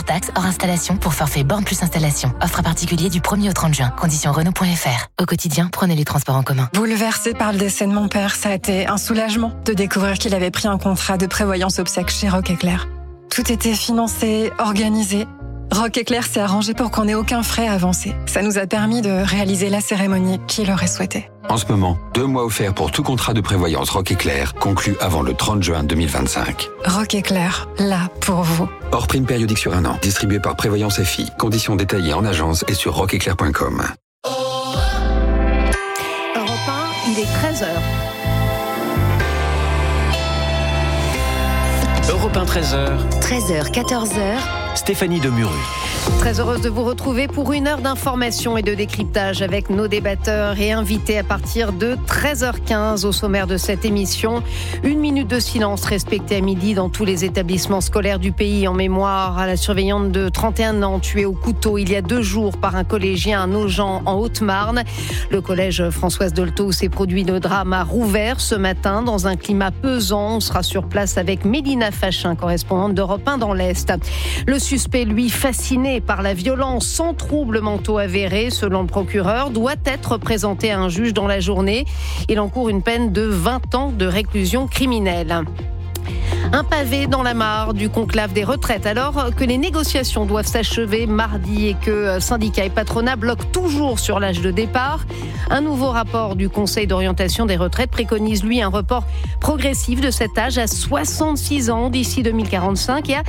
hors taxe, hors installation pour forfait borne plus installation. Offre à particulier du 1er au 30 juin. Conditions Renault.fr. Au quotidien, prenez les transports en commun. Bouleversé par le décès de mon père, ça a été un soulagement de découvrir qu'il avait pris un contrat de prévoyance obsèques chez Rock Éclair. Tout était financé, organisé. Rock Éclair s'est arrangé pour qu'on n'ait aucun frais à avancer. Ça nous a permis de réaliser la cérémonie qu'il aurait souhaité. En ce moment, 2 mois offerts pour tout contrat de prévoyance Rock Éclair conclu avant le 30 juin 2025. Rock Éclair, là pour vous. Hors prime périodique sur 1 an, distribué par Prévoyance FI. Conditions détaillées en agence et sur rockeclair.com. Europe 1, il est 13h. Europe 1, 13h. 13h, 14h. Stéphanie Demuru. Très heureuse de vous retrouver pour une heure d'information et de décryptage avec nos débatteurs et invités à partir de 13h15 au sommaire de cette émission. 1 minute de silence respectée à midi dans tous les établissements scolaires du pays en mémoire à la surveillante de 31 ans tuée au couteau il y a 2 jours par un collégien à Nogent en Haute-Marne. Le collège Françoise Dolto s'est produit le drame à Rouvert ce matin dans un climat pesant. On sera sur place avec Mélina Fachin, correspondante d'Europe 1 dans l'Est. Le suspect, lui, fasciné par la violence sans troubles mentaux avérés, selon le procureur, doit être présenté à un juge dans la journée. Il encourt une peine de 20 ans de réclusion criminelle. Un pavé dans la mare du conclave des retraites, alors que les négociations doivent s'achever mardi et que syndicats et patronat bloquent toujours sur l'âge de départ. Un nouveau rapport du Conseil d'orientation des retraites préconise, lui, un report progressif de cet âge à 66 ans d'ici 2045 et à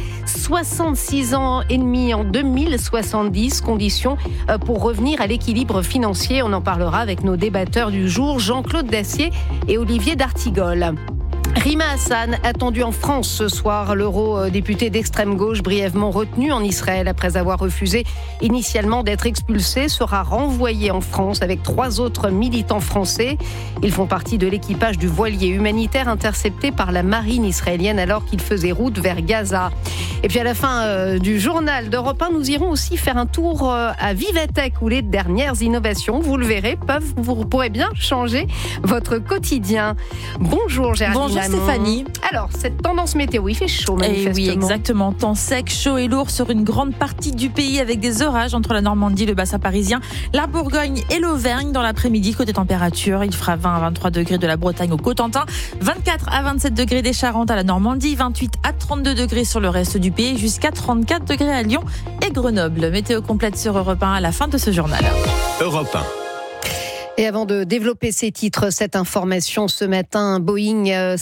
66 ans et demi en 2070, condition pour revenir à l'équilibre financier. On en parlera avec nos débatteurs du jour, Jean-Claude Dacier et Olivier D'Artigol. Rima Hassan, attendu en France ce soir. L'eurodéputé d'extrême gauche, brièvement retenu en Israël après avoir refusé initialement d'être expulsé, sera renvoyé en France avec 3 autres militants français. Ils font partie de l'équipage du voilier humanitaire intercepté par la marine israélienne alors qu'il faisait route vers Gaza. Et puis à la fin du journal d'Europe 1, nous irons aussi faire un tour à Vivatech où les dernières innovations, vous le verrez, pourraient bien changer votre quotidien. Bonjour Géraldine. Bonjour Stéphanie. Alors, cette tendance météo, il fait chaud manifestement. Oui, exactement. Temps sec, chaud et lourd sur une grande partie du pays avec des orages entre la Normandie, le bassin parisien, la Bourgogne et l'Auvergne. Dans l'après-midi, côté température, il fera 20 à 23 degrés de la Bretagne au Cotentin, 24 à 27 degrés des Charentes à la Normandie, 28 à 32 degrés sur le reste du pays, jusqu'à 34 degrés à Lyon et Grenoble. Météo complète sur Europe 1 à la fin de ce journal. Europe 1. Et avant de développer ces titres, cette information ce matin, un Boeing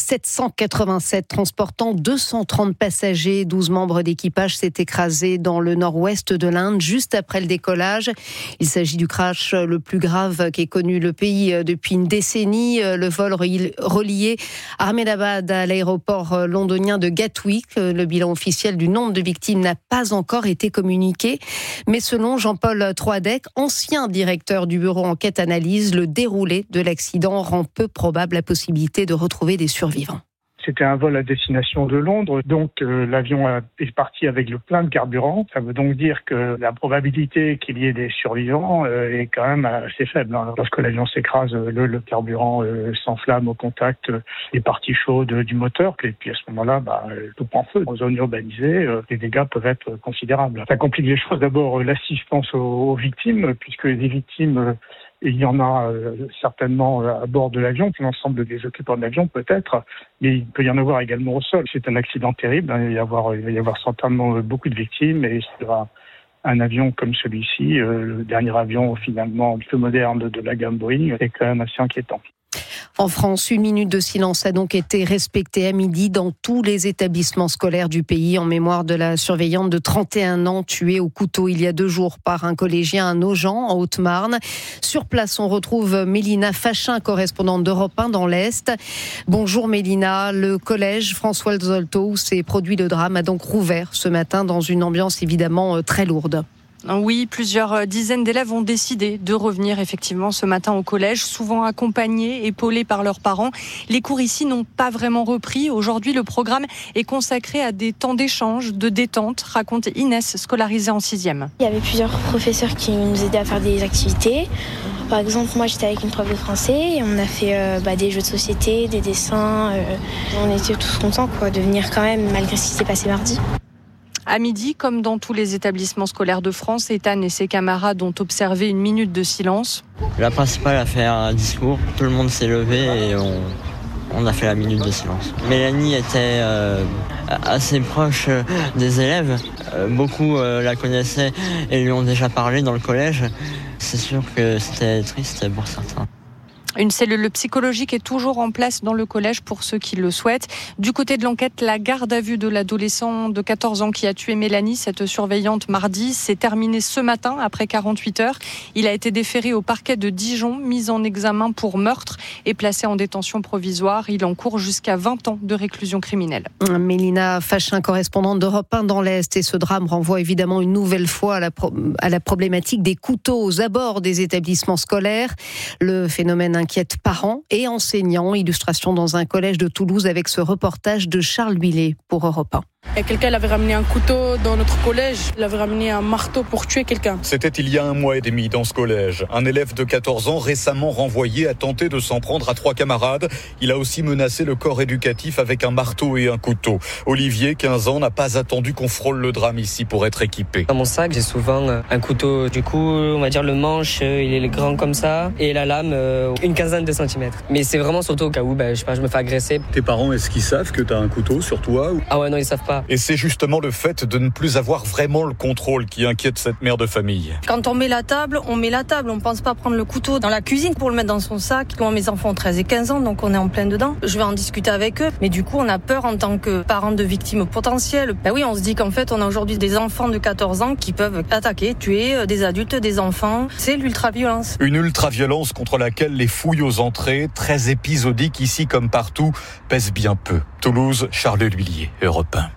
787 transportant 230 passagers, 12 membres d'équipage s'est écrasé dans le nord-ouest de l'Inde juste après le décollage. Il s'agit du crash le plus grave qu'ait connu le pays depuis une décennie. Le vol relié Ahmedabad à l'aéroport londonien de Gatwick. Le bilan officiel du nombre de victimes n'a pas encore été communiqué. Mais selon Jean-Paul Troadec, ancien directeur du bureau enquête-analyse, le déroulé de l'accident rend peu probable la possibilité de retrouver des survivants. C'était un vol à destination de Londres, donc l'avion est parti avec le plein de carburant. Ça veut donc dire que la probabilité qu'il y ait des survivants est quand même assez faible. Lorsque l'avion s'écrase, le carburant s'enflamme au contact des parties chaudes du moteur, et puis à ce moment-là, tout prend feu. En zone urbanisée, les dégâts peuvent être considérables. Ça complique les choses. D'abord, l'assistance aux victimes, puisque les victimes... il y en a certainement à bord de l'avion, puis l'ensemble des occupants de l'avion peut-être, mais il peut y en avoir également au sol. C'est un accident terrible, il va y avoir certainement beaucoup de victimes, et sur un avion comme celui-ci, le dernier avion finalement le plus moderne de la gamme Boeing, est quand même assez inquiétant. En France, 1 minute de silence a donc été respectée à midi dans tous les établissements scolaires du pays en mémoire de la surveillante de 31 ans tuée au couteau il y a 2 jours par un collégien à Nogent, en Haute-Marne. Sur place, on retrouve Mélina Fachin, correspondante d'Europe 1 dans l'Est. Bonjour Mélina, le collège Françoise Dolto où s'est produit le drame a donc rouvert ce matin dans une ambiance évidemment très lourde. Oui, plusieurs dizaines d'élèves ont décidé de revenir effectivement ce matin au collège, souvent accompagnés, épaulés par leurs parents. Les cours ici n'ont pas vraiment repris. Aujourd'hui, le programme est consacré à des temps d'échange, de détente, raconte Inès, scolarisée en 6e. Il y avait plusieurs professeurs qui nous aidaient à faire des activités. Par exemple, moi j'étais avec une prof de français et on a fait des jeux de société, des dessins. On était tous contents de venir quand même malgré ce qui s'est passé mardi. À midi, comme dans tous les établissements scolaires de France, Ethan et ses camarades ont observé une minute de silence. La principale a fait un discours, tout le monde s'est levé et on a fait la minute de silence. Mélanie était assez proche des élèves. Beaucoup la connaissaient et lui ont déjà parlé dans le collège. C'est sûr que c'était triste pour certains. Une cellule psychologique est toujours en place dans le collège pour ceux qui le souhaitent. Du côté de l'enquête, la garde à vue de l'adolescent de 14 ans qui a tué Mélanie, cette surveillante mardi, s'est terminée ce matin après 48 heures. Il a été déféré au parquet de Dijon, mis en examen pour meurtre et placé en détention provisoire. Il encourt jusqu'à 20 ans de réclusion criminelle. Mélina Fachin, correspondante d'Europe 1 dans l'Est. Et ce drame renvoie évidemment une nouvelle fois à la problématique des couteaux aux abords des établissements scolaires. Le phénomène inquiète parents et enseignants. Illustration dans un collège de Toulouse avec ce reportage de Charles Huillet pour Europe 1. Et quelqu'un avait ramené un couteau dans notre collège, il avait ramené un marteau pour tuer quelqu'un. C'était il y a 1 mois et demi dans ce collège. Un élève de 14 ans récemment renvoyé a tenté de s'en prendre à 3 camarades. Il a aussi menacé le corps éducatif avec un marteau et un couteau. Olivier, 15 ans, n'a pas attendu qu'on frôle le drame ici pour être équipé. Dans mon sac, j'ai souvent un couteau. Du coup, on va dire le manche, il est grand comme ça. Et la lame, une quinzaine de centimètres. Mais c'est vraiment surtout au cas où je me fais agresser. Tes parents, est-ce qu'ils savent que tu as un couteau sur toi ? Ah ouais, non, ils savent pas. Et c'est justement le fait de ne plus avoir vraiment le contrôle qui inquiète cette mère de famille. Quand on met la table, on met la table. On pense pas prendre le couteau dans la cuisine pour le mettre dans son sac. Moi, mes enfants ont 13 et 15 ans, donc on est en plein dedans. Je vais en discuter avec eux. Mais du coup, on a peur en tant que parents de victimes potentielles. Oui, on se dit qu'en fait, on a aujourd'hui des enfants de 14 ans qui peuvent attaquer, tuer des adultes, des enfants. C'est l'ultra-violence. Une ultra-violence contre laquelle les fouilles aux entrées, très épisodiques ici comme partout, pèsent bien peu. Toulouse, Charles Huillet, Europe 1.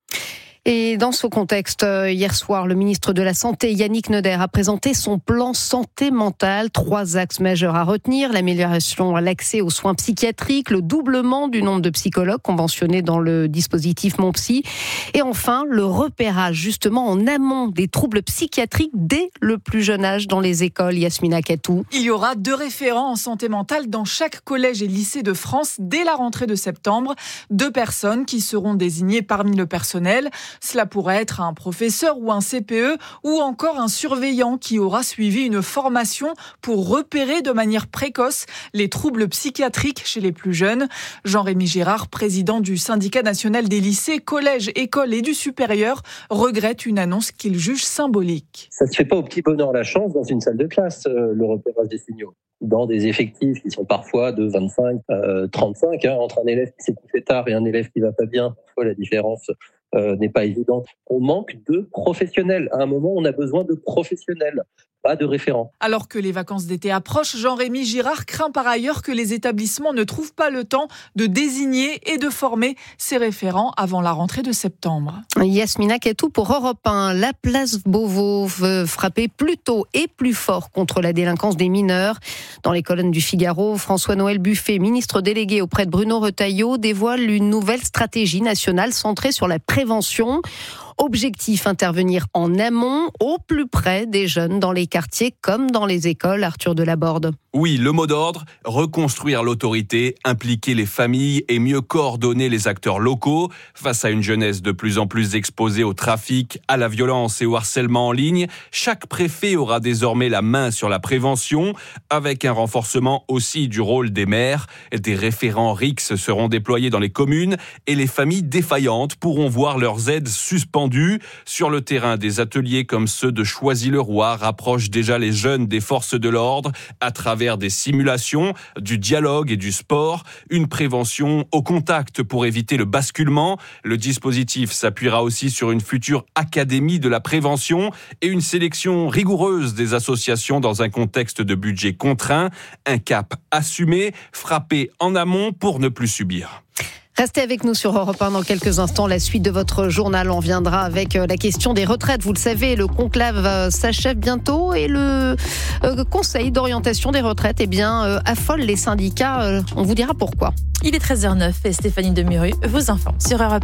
Et dans ce contexte, hier soir, le ministre de la Santé, Yannick Neuder, a présenté son plan santé mentale. 3 axes majeurs à retenir: l'amélioration à l'accès aux soins psychiatriques, le doublement du nombre de psychologues conventionnés dans le dispositif Mon Psy, et enfin le repérage justement en amont des troubles psychiatriques dès le plus jeune âge dans les écoles. Yasmina Katou. Il y aura 2 référents en santé mentale dans chaque collège et lycée de France dès la rentrée de septembre. 2 personnes qui seront désignées parmi le personnel. Cela pourrait être un professeur ou un CPE ou encore un surveillant qui aura suivi une formation pour repérer de manière précoce les troubles psychiatriques chez les plus jeunes. Jean-Rémy Girard, président du syndicat national des lycées, collèges, écoles et du supérieur, regrette une annonce qu'il juge symbolique. Ça ne se fait pas au petit bonheur la chance dans une salle de classe, le repérage des signaux. Dans des effectifs qui sont parfois de 25 à 35, entre un élève qui s'est couché tard et un élève qui va pas bien, parfois la différence n'est pas évidente. On manque de professionnels. À un moment, on a besoin de professionnels, pas de référents. Alors que les vacances d'été approchent, Jean-Rémy Girard craint par ailleurs que les établissements ne trouvent pas le temps de désigner et de former ces référents avant la rentrée de septembre. Yasmina Katou pour Europe 1. La place Beauvau veut frapper plus tôt et plus fort contre la délinquance des mineurs. Dans les colonnes du Figaro, François-Noël Buffet, ministre délégué auprès de Bruno Retailleau, dévoile une nouvelle stratégie nationale centrée sur la prévention. Objectif, intervenir en amont, au plus près des jeunes dans les quartiers comme dans les écoles. Arthur Delaborde. Oui, le mot d'ordre, reconstruire l'autorité, impliquer les familles et mieux coordonner les acteurs locaux. Face à une jeunesse de plus en plus exposée au trafic, à la violence et au harcèlement en ligne, chaque préfet aura désormais la main sur la prévention, avec un renforcement aussi du rôle des maires. Des référents RIX seront déployés dans les communes et les familles défaillantes pourront voir leurs aides suspendues. Sur le terrain, des ateliers comme ceux de Choisy-le-Roi rapprochent déjà les jeunes des forces de l'ordre à travers des simulations, du dialogue et du sport. Une prévention au contact pour éviter le basculement. Le dispositif s'appuiera aussi sur une future académie de la prévention et une sélection rigoureuse des associations dans un contexte de budget contraint. Un cap assumé, frappé en amont pour ne plus subir. Restez avec nous sur Europe 1 dans quelques instants. La suite de votre journal en viendra avec la question des retraites. Vous le savez, le conclave s'achève bientôt et le Conseil d'orientation des retraites affole les syndicats. On vous dira pourquoi. Il est 13h09 et Stéphanie Demuru vous informe sur Europe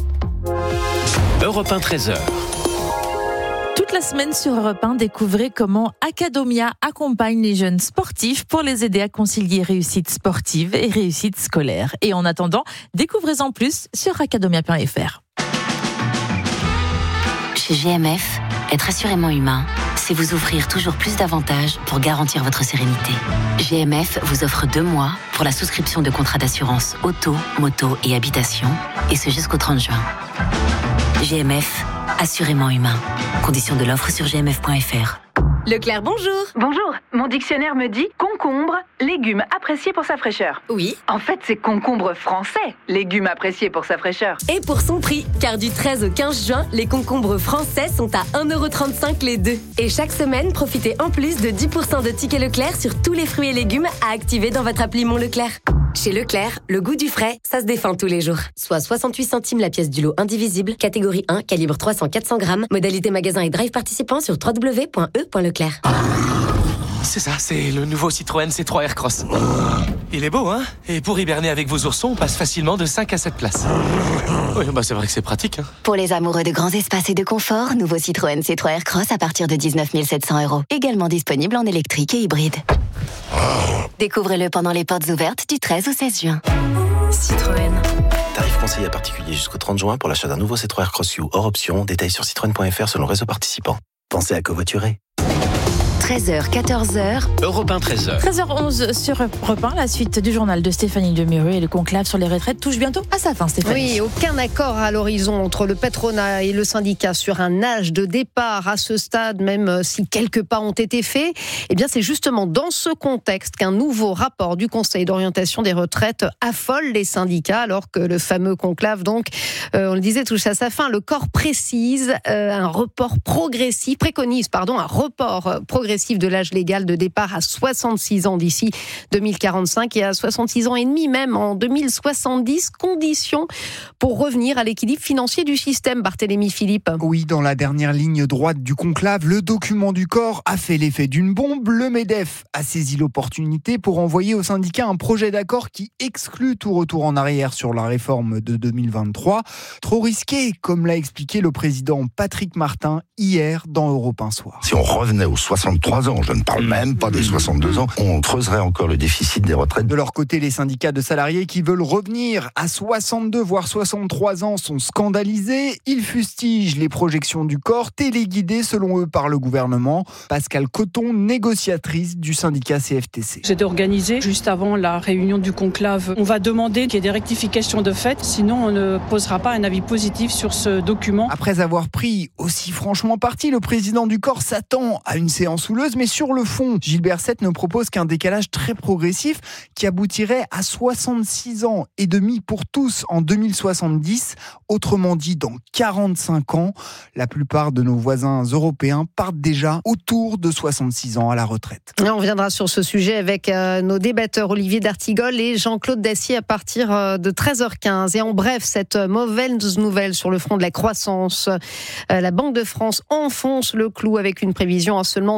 1. Europe 1 13h. Toute la semaine sur Europe 1, découvrez comment Academia accompagne les jeunes sportifs pour les aider à concilier réussite sportive et réussite scolaire. Et en attendant, découvrez-en plus sur academia.fr. Chez GMF, être assurément humain, c'est vous offrir toujours plus d'avantages pour garantir votre sérénité. GMF vous offre 2 mois pour la souscription de contrats d'assurance auto, moto et habitation, et ce jusqu'au 30 juin. GMF, assurément humain. Conditions de l'offre sur gmf.fr. Leclerc, bonjour. Bonjour, mon dictionnaire me dit concombre, légume apprécié pour sa fraîcheur. Oui. En fait, c'est concombre français, légume apprécié pour sa fraîcheur. Et pour son prix, car du 13 au 15 juin, les concombres français sont à 1,35€ les 2. Et chaque semaine, profitez en plus de 10% de tickets Leclerc sur tous les fruits et légumes à activer dans votre appli Mon Leclerc. Chez Leclerc, le goût du frais, ça se défend tous les jours. Soit 68 centimes la pièce du lot indivisible, catégorie 1, calibre 300-400 grammes, modalité magasin et drive participant sur www.e.leclerc. C'est ça, c'est le nouveau Citroën C3 Aircross. Il est beau, hein? Et pour hiberner avec vos oursons, on passe facilement de 5 à 7 places. Oui, bah c'est vrai que c'est pratique, hein. Pour les amoureux de grands espaces et de confort, nouveau Citroën C3 Aircross à partir de 19 700€. Également disponible en électrique et hybride. Découvrez-le pendant les portes ouvertes du 13 au 16 juin. Citroën. Tarif conseillé à particulier jusqu'au 30 juin pour l'achat d'un nouveau C3 Aircross U hors option. Détails sur citroën.fr selon le réseau participant. Pensez à covoiturer. 13h, 14h. Europe 1, 13h. 13h11 sur Europe 1, la suite du journal de Stéphanie Demuru et le conclave sur les retraites touche bientôt à sa fin, Stéphanie. Oui, aucun accord à l'horizon entre le patronat et le syndicat sur un âge de départ à ce stade, même si quelques pas ont été faits. Eh bien, c'est justement dans ce contexte qu'un nouveau rapport du Conseil d'orientation des retraites affole les syndicats, alors que le fameux conclave, donc, on le disait, touche à sa fin. Le corps préconise un report progressif de l'âge légal de départ à 66 ans d'ici 2045 et à 66 ans et demi même en 2070, condition pour revenir à l'équilibre financier du système, Barthélémy Philippe. Oui, dans la dernière ligne droite du conclave, le document du corps a fait l'effet d'une bombe. Le MEDEF a saisi l'opportunité pour envoyer au syndicat un projet d'accord qui exclut tout retour en arrière sur la réforme de 2023. Trop risqué, comme l'a expliqué le président Patrick Martin hier dans Europe 1 Soir. Si on revenait aux 63 ans, je ne parle même pas des 62 ans, on creuserait encore le déficit des retraites. De leur côté, les syndicats de salariés qui veulent revenir à 62 voire 63 ans sont scandalisés. Ils fustigent les projections du corps, téléguidées selon eux par le gouvernement. Pascal Coton, négociatrice du syndicat CFTC. J'étais organisée juste avant la réunion du conclave. On va demander qu'il y ait des rectifications de fait, sinon on ne posera pas un avis positif sur ce document. Après avoir pris aussi franchement parti, le président du corps s'attend à une séance houleuse, mais sur le fond, Gilbert Sett ne propose qu'un décalage très progressif qui aboutirait à 66 ans et demi pour tous en 2070. Autrement dit, dans 45 ans, la plupart de nos voisins européens partent déjà autour de 66 ans à la retraite. On reviendra sur ce sujet avec nos débatteurs Olivier d'Artigol et Jean-Claude Dacier à partir de 13h15. Et en bref, cette mauvaise nouvelle sur le front de la croissance. La Banque de France enfonce le clou avec une prévision à seulement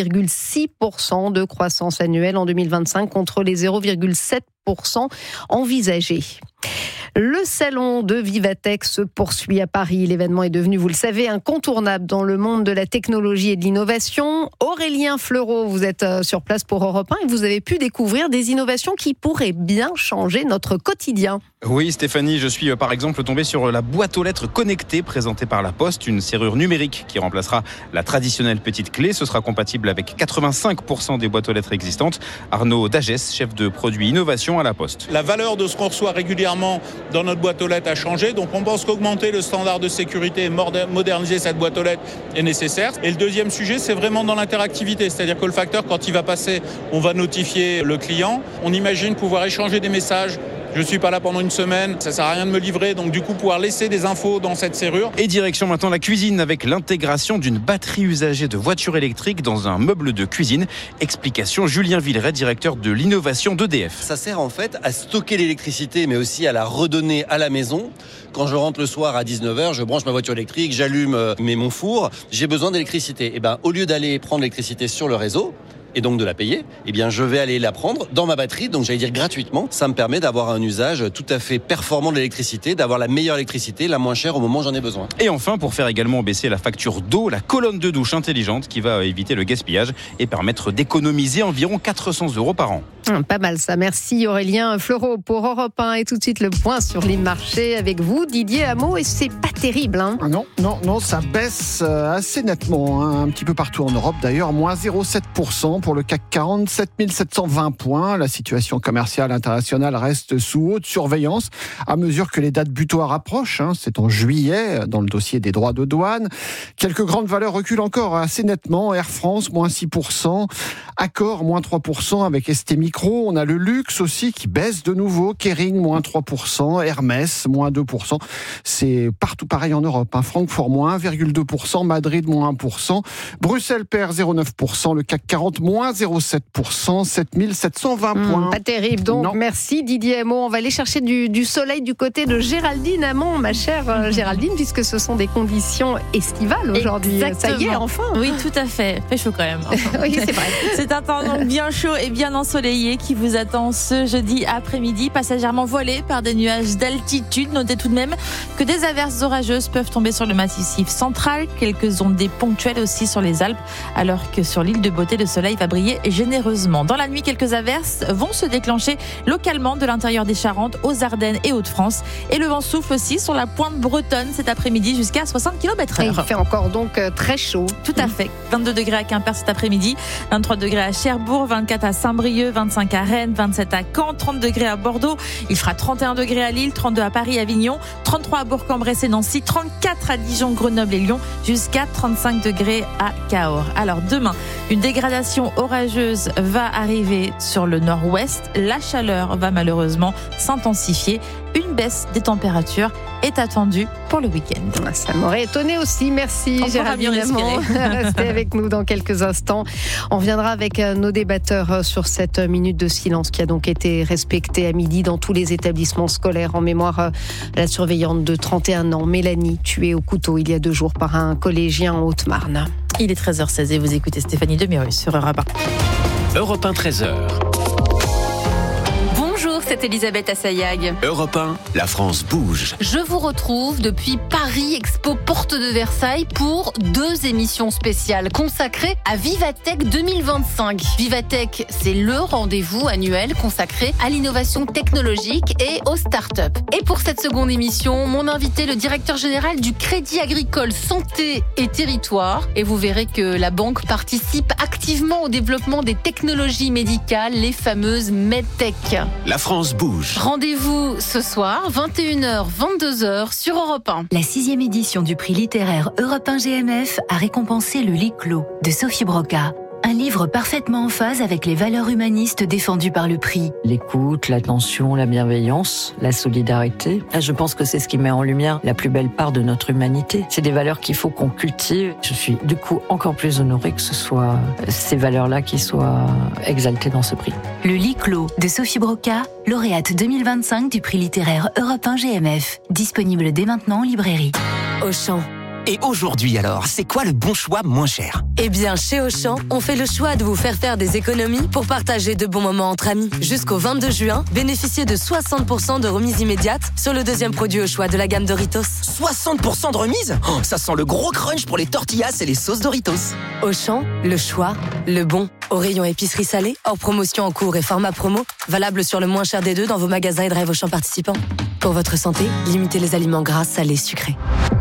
0,6% de croissance annuelle en 2025 contre les 0,7% envisagés. Le salon de Vivatech se poursuit à Paris. L'événement est devenu, vous le savez, incontournable dans le monde de la technologie et de l'innovation. Aurélien Fleureau, vous êtes sur place pour Europe 1 et vous avez pu découvrir des innovations qui pourraient bien changer notre quotidien. Oui, Stéphanie, je suis par exemple tombé sur la boîte aux lettres connectée présentée par La Poste, une serrure numérique qui remplacera la traditionnelle petite clé. Ce sera compatible avec 85% des boîtes aux lettres existantes. Arnaud Dagès, chef de produit innovation à La Poste. La valeur de ce qu'on reçoit régulièrement dans notre boîte aux lettres a changé, donc on pense qu'augmenter le standard de sécurité et moderniser cette boîte aux lettres est nécessaire. Et le deuxième sujet, c'est vraiment dans l'interactivité, c'est-à-dire que le facteur, quand il va passer, on va notifier le client. On imagine pouvoir échanger des messages. Je ne suis pas là pendant une semaine, ça ne sert à rien de me livrer, donc du coup pouvoir laisser des infos dans cette serrure. Et direction maintenant la cuisine avec l'intégration d'une batterie usagée de voiture électrique dans un meuble de cuisine. Explication Julien Villeray, directeur de l'innovation d'EDF. Ça sert en fait à stocker l'électricité mais aussi à la redonner à la maison. Quand je rentre le soir à 19h, je branche ma voiture électrique, j'allume mon four, j'ai besoin d'électricité. Et au lieu d'aller prendre l'électricité sur le réseau, et donc de la payer, eh bien je vais aller la prendre dans ma batterie, donc j'allais dire gratuitement. Ça me permet d'avoir un usage tout à fait performant de l'électricité, d'avoir la meilleure électricité, la moins chère au moment où j'en ai besoin. Et enfin, pour faire également baisser la facture d'eau, la colonne de douche intelligente qui va éviter le gaspillage et permettre d'économiser environ 400 € par an. Pas mal ça, merci Aurélien Fleureau pour Europe 1. Et tout de suite le point sur les marchés avec vous, Didier Hameau, et c'est pas terrible. Non, ça baisse assez nettement, un petit peu partout en Europe d'ailleurs, moins 0,7% pour le CAC 40, 7720 points. La situation commerciale internationale reste sous haute surveillance à mesure que les dates butoirs approchent. C'est en juillet, dans le dossier des droits de douane. Quelques grandes valeurs reculent encore assez nettement. Air France, moins 6%. Accor, moins 3% avec ST Micro. On a le luxe aussi qui baisse de nouveau. Kering, moins 3%. Hermès, moins 2%. C'est partout pareil en Europe. Francfort, moins 1,2%. Madrid, moins 1%. Bruxelles perd 0,9%. Le CAC 40, moins 0,7%. 7720 points. Pas terrible. Donc, merci Didier Hameau. On va aller chercher du soleil du côté de Géraldine Hamon, ma chère Géraldine, puisque ce sont des conditions estivales aujourd'hui. Exactement. Ça y est, enfin. Oui, tout à fait. Fait chaud quand même. Oui, c'est vrai. C'est un temps donc bien chaud et bien ensoleillé qui vous attend ce jeudi après-midi, passagèrement voilé par des nuages d'altitude. Notez tout de même que des averses orageuses peuvent tomber sur le massif central, quelques ondées ponctuelles aussi sur les Alpes, alors que sur l'île de Beauté, le soleil va briller généreusement. Dans la nuit, quelques averses vont se déclencher localement de l'intérieur des Charentes aux Ardennes et Hauts-de-France. Et le vent souffle aussi sur la pointe bretonne cet après-midi jusqu'à 60 km/h. Et il fait encore donc très chaud. Tout à fait. 22 degrés à Quimper cet après-midi, 23 degrés à Cherbourg, 24 à Saint-Brieuc, 25 à Rennes, 27 à Caen, 30 degrés à Bordeaux. Il fera 31 degrés à Lille, 32 à Paris, Avignon, 33 à Bourg-en-Bresse et Nancy, 34 à Dijon, Grenoble et Lyon, jusqu'à 35 degrés à Cahors. Alors demain, une dégradation orageuse va arriver sur le nord-ouest. La chaleur va malheureusement s'intensifier. Une baisse des températures est attendue pour le week-end. Ça m'aurait étonné aussi. Merci Géraldine Hamon. Restez avec nous dans quelques instants. On reviendra avec nos débatteurs sur cette minute de silence qui a donc été respectée à midi dans tous les établissements scolaires en mémoire la surveillante de 31 ans, Mélanie, tuée au couteau il y a 2 jours par un collégien en Haute-Marne. Il est 13h16 et vous écoutez Stéphanie Demirus sur Europe 1. Europe 1, 13h. C'est Elisabeth Assayag. Europe 1, la France bouge. Je vous retrouve depuis Paris Expo Porte de Versailles pour 2 émissions spéciales consacrées à Vivatech 2025. Vivatech, c'est le rendez-vous annuel consacré à l'innovation technologique et aux startups. Et pour cette seconde émission, mon invité, le directeur général du Crédit Agricole Santé et Territoire. Et vous verrez que la banque participe activement au développement des technologies médicales, les fameuses MedTech. La France bouge. Rendez-vous ce soir, 21h, 22h sur Europe 1. La 6e édition du prix littéraire Europe 1 GMF a récompensé Le Lit clos de Sophie Broca. Un livre parfaitement en phase avec les valeurs humanistes défendues par le prix. L'écoute, l'attention, la bienveillance, la solidarité. Je pense que c'est ce qui met en lumière la plus belle part de notre humanité. C'est des valeurs qu'il faut qu'on cultive. Je suis du coup encore plus honorée que ce soit ces valeurs-là qui soient exaltées dans ce prix. Le Lit clos de Sophie Broca, lauréate 2025 du prix littéraire Europe 1 GMF. Disponible dès maintenant en librairie. Auchan. Et aujourd'hui alors, c'est quoi le bon choix moins cher ? Eh bien, chez Auchan, on fait le choix de vous faire des économies pour partager de bons moments entre amis. Jusqu'au 22 juin, bénéficiez de 60% de remise immédiate sur le 2e produit au choix de la gamme Doritos. 60% de remise ? Ça sent le gros crunch pour les tortillas et les sauces Doritos. Auchan, le choix, le bon. Au rayon épicerie salée, hors promotion en cours et format promo, valable sur le moins cher des 2 dans vos magasins et drive Auchan participants. Pour votre santé, limitez les aliments gras, salés, sucrés.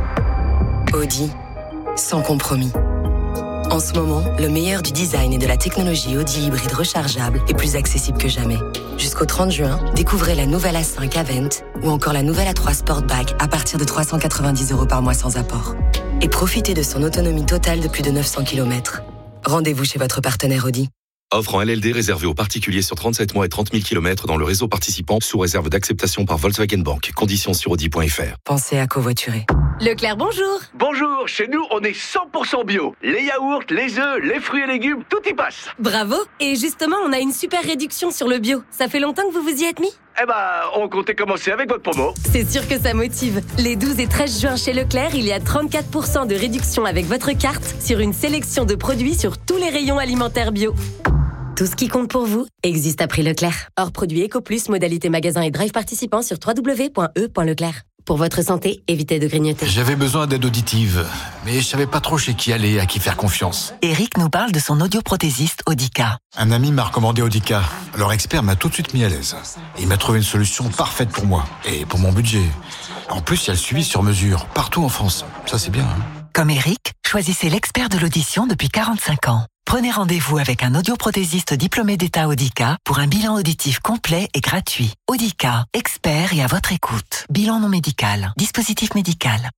Audi, sans compromis. En ce moment, le meilleur du design et de la technologie Audi hybride rechargeable est plus accessible que jamais. Jusqu'au 30 juin, découvrez la nouvelle A5 Avent ou encore la nouvelle A3 Sportback à partir de 390 € par mois sans apport. Et profitez de son autonomie totale de plus de 900 km. Rendez-vous chez votre partenaire Audi. Offre en LLD réservée aux particuliers sur 37 mois et 30 000 km dans le réseau participant sous réserve d'acceptation par Volkswagen Bank. Conditions sur Audi.fr. Pensez à covoiturer. Leclerc, bonjour. Bonjour, chez nous, on est 100% bio. Les yaourts, les œufs, les fruits et légumes, tout y passe. Bravo. Et justement, on a une super réduction sur le bio. Ça fait longtemps que vous vous y êtes mis ? Eh ben, on comptait commencer avec votre promo. C'est sûr que ça motive. Les 12 et 13 juin chez Leclerc, il y a 34% de réduction avec votre carte sur une sélection de produits sur tous les rayons alimentaires bio. Tout ce qui compte pour vous existe à prix Leclerc. Hors produit EcoPlus, modalité magasin et drive participant sur www.e.leclerc. Pour votre santé, évitez de grignoter. J'avais besoin d'aide auditive, mais je savais pas trop chez qui aller, à qui faire confiance. Eric nous parle de son audioprothésiste Audica. Un ami m'a recommandé Audica. Leur expert m'a tout de suite mis à l'aise. Il m'a trouvé une solution parfaite pour moi et pour mon budget. En plus, il y a le suivi sur mesure, partout en France. Ça, c'est bien. Comme Eric, choisissez l'expert de l'audition depuis 45 ans. Prenez rendez-vous avec un audioprothésiste diplômé d'État Audica pour un bilan auditif complet et gratuit. Audica, expert et à votre écoute. Bilan non médical. Dispositif médical.